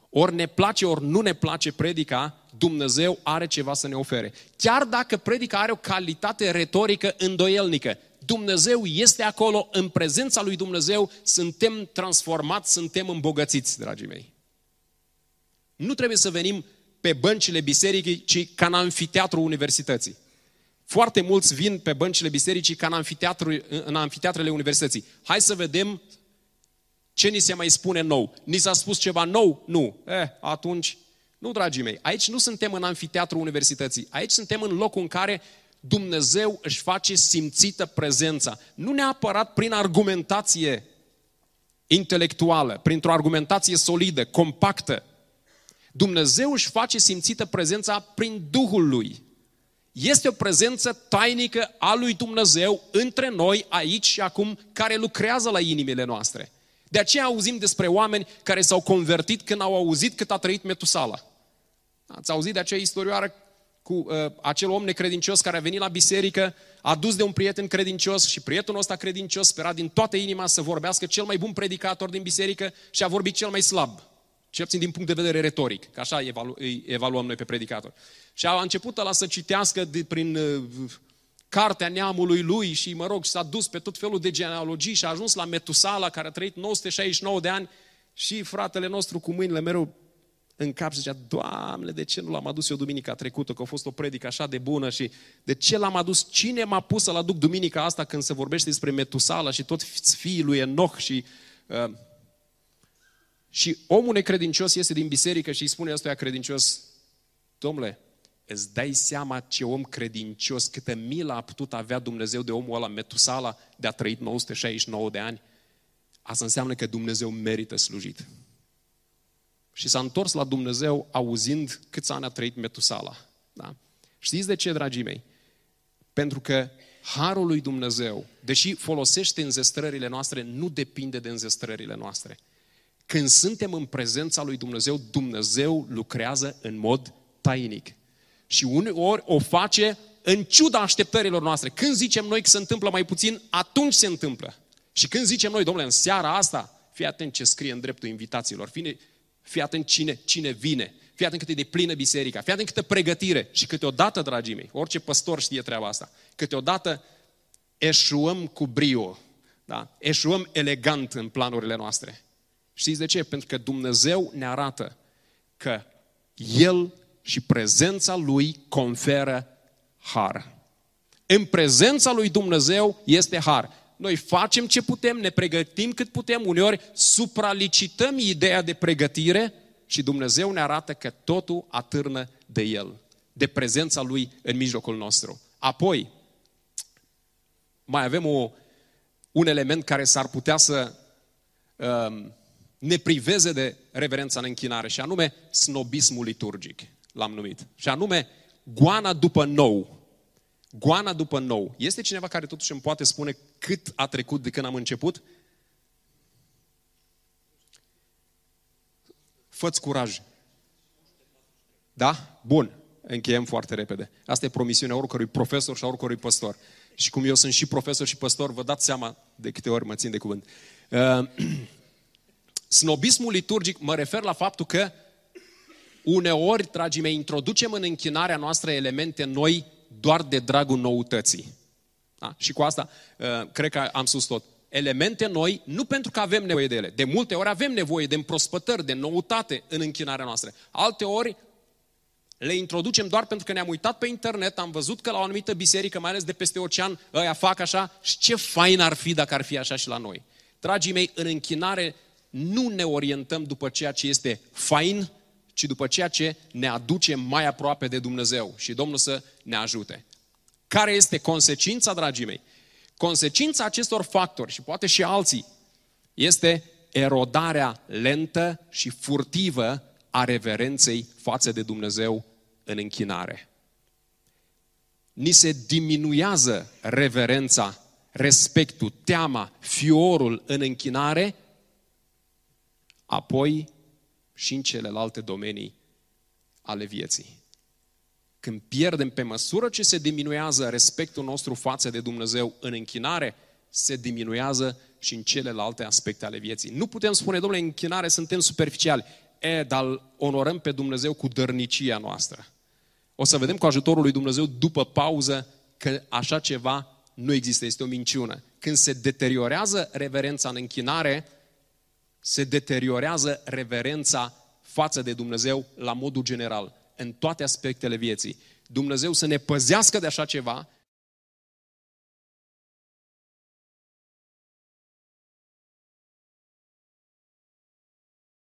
Ori ne place, ori nu ne place predica, Dumnezeu are ceva să ne ofere. Chiar dacă predica are o calitate retorică îndoielnică, Dumnezeu este acolo, în prezența lui Dumnezeu suntem transformați, suntem îmbogățiți, dragii mei. Nu trebuie să venim pe băncile bisericii, ci ca în amfiteatrul universității. Foarte mulți vin pe băncile bisericii ca în amfiteatrele universității. Hai să vedem ce ni se mai spune nou. Ni s-a spus ceva nou? Nu. Atunci, nu, dragii mei. Aici nu suntem în amfiteatrul universității. Aici suntem în locul în care Dumnezeu își face simțită prezența. Nu neapărat prin argumentație intelectuală, printr-o argumentație solidă, compactă. Dumnezeu își face simțită prezența prin Duhul Lui. Este o prezență tainică a lui Dumnezeu între noi, aici și acum, care lucrează la inimile noastre. De aceea auzim despre oameni care s-au convertit când au auzit cât a trăit Metusala. Ați auzit de acea istorioară cu acel om necredincios care a venit la biserică, adus de un prieten credincios și prietenul ăsta credincios spera din toată inima să vorbească cel mai bun predicator din biserică și a vorbit cel mai slab. Cel puțin din punct de vedere retoric, că așa îi evaluăm noi pe predicator. Și a început ăla să citească prin cartea neamului lui și, s-a dus pe tot felul de genealogii și a ajuns la Metusala, care a trăit 969 de ani și fratele nostru cu mâinile mereu în cap zicea, Doamne, de ce nu l-am adus eu duminica trecută, că a fost o predică așa de bună și de ce l-am adus? Cine m-a pus să-l aduc duminica asta când se vorbește despre Metusala și tot fiii lui Enoch și omul necredincios iese din biserică și îi spune ăstuia credincios, Domnule, îți dai seama ce om credincios, câtă milă a putut avea Dumnezeu de omul ăla Metusala de a trăit 969 de ani? Asta înseamnă că Dumnezeu merită slujit. Și s-a întors la Dumnezeu auzind câți ani a trăit Metusala. Da? Știți de ce, dragii mei? Pentru că harul lui Dumnezeu, deși folosește înzestrările noastre, nu depinde de înzestrările noastre. Când suntem în prezența lui Dumnezeu, Dumnezeu lucrează în mod tainic. Și uneori o face în ciuda așteptărilor noastre. Când zicem noi că se întâmplă mai puțin, atunci se întâmplă. Și când zicem noi, Domnule, în seara asta, fii atent ce scrie în dreptul invitațiilor, fii atent cine vine, fii atent cât e de plină biserica, fii atent câtă pregătire. Și câteodată, dragii mei, orice păstor știe treaba asta, câteodată eșuăm cu brio, da? Eșuăm elegant în planurile noastre. Știți de ce? Pentru că Dumnezeu ne arată că El și prezența Lui conferă har. În prezența lui Dumnezeu este har. Noi facem ce putem, ne pregătim cât putem, uneori supralicităm ideea de pregătire și Dumnezeu ne arată că totul atârnă de El, de prezența Lui în mijlocul nostru. Apoi, mai avem un element care s-ar putea să ne priveze de reverența în închinare și anume snobismul liturgic, l-am numit. Și anume goana după nou. Goana după nou. Este cineva care totuși îmi poate spune cât a trecut de când am început? Fă-ți curaj. Da? Bun. Încheiem foarte repede. Asta e promisiunea oricărui profesor și a oricărui păstor. Și cum eu sunt și profesor și păstor, vă dați seama de câte ori mă țin de cuvânt. Snobismul liturgic, mă refer la faptul că uneori, dragii mei, introducem în închinarea noastră elemente noi doar de dragul noutății. Da? Și cu asta, cred că am spus tot. Elemente noi, nu pentru că avem nevoie de ele. De multe ori avem nevoie de împrospătări, de noutate în închinarea noastră. Alte ori le introducem doar pentru că ne-am uitat pe internet, am văzut că la o anumită biserică, mai ales de peste ocean, ăia fac așa și ce fain ar fi dacă ar fi așa și la noi. Dragii mei, în închinare nu ne orientăm după ceea ce este fain, ci după ceea ce ne aduce mai aproape de Dumnezeu și Domnul să ne ajute. Care este consecința, dragii mei? Consecința acestor factori și poate și alții este erodarea lentă și furtivă a reverenței față de Dumnezeu în închinare. Ni se diminuează reverența, respectul, teama, fiorul în închinare, apoi și în celelalte domenii ale vieții. Când pierdem, pe măsură ce se diminuează respectul nostru față de Dumnezeu în închinare, se diminuează și în celelalte aspecte ale vieții. Nu putem spune, domnule, în închinare suntem superficiali. dar îl onorăm pe Dumnezeu cu dărnicia noastră. O să vedem cu ajutorul lui Dumnezeu după pauză că așa ceva nu există, este o minciună. Când se deteriorează reverența în închinare, se deteriorează reverența față de Dumnezeu la modul general, în toate aspectele vieții. Dumnezeu să ne păzească de așa ceva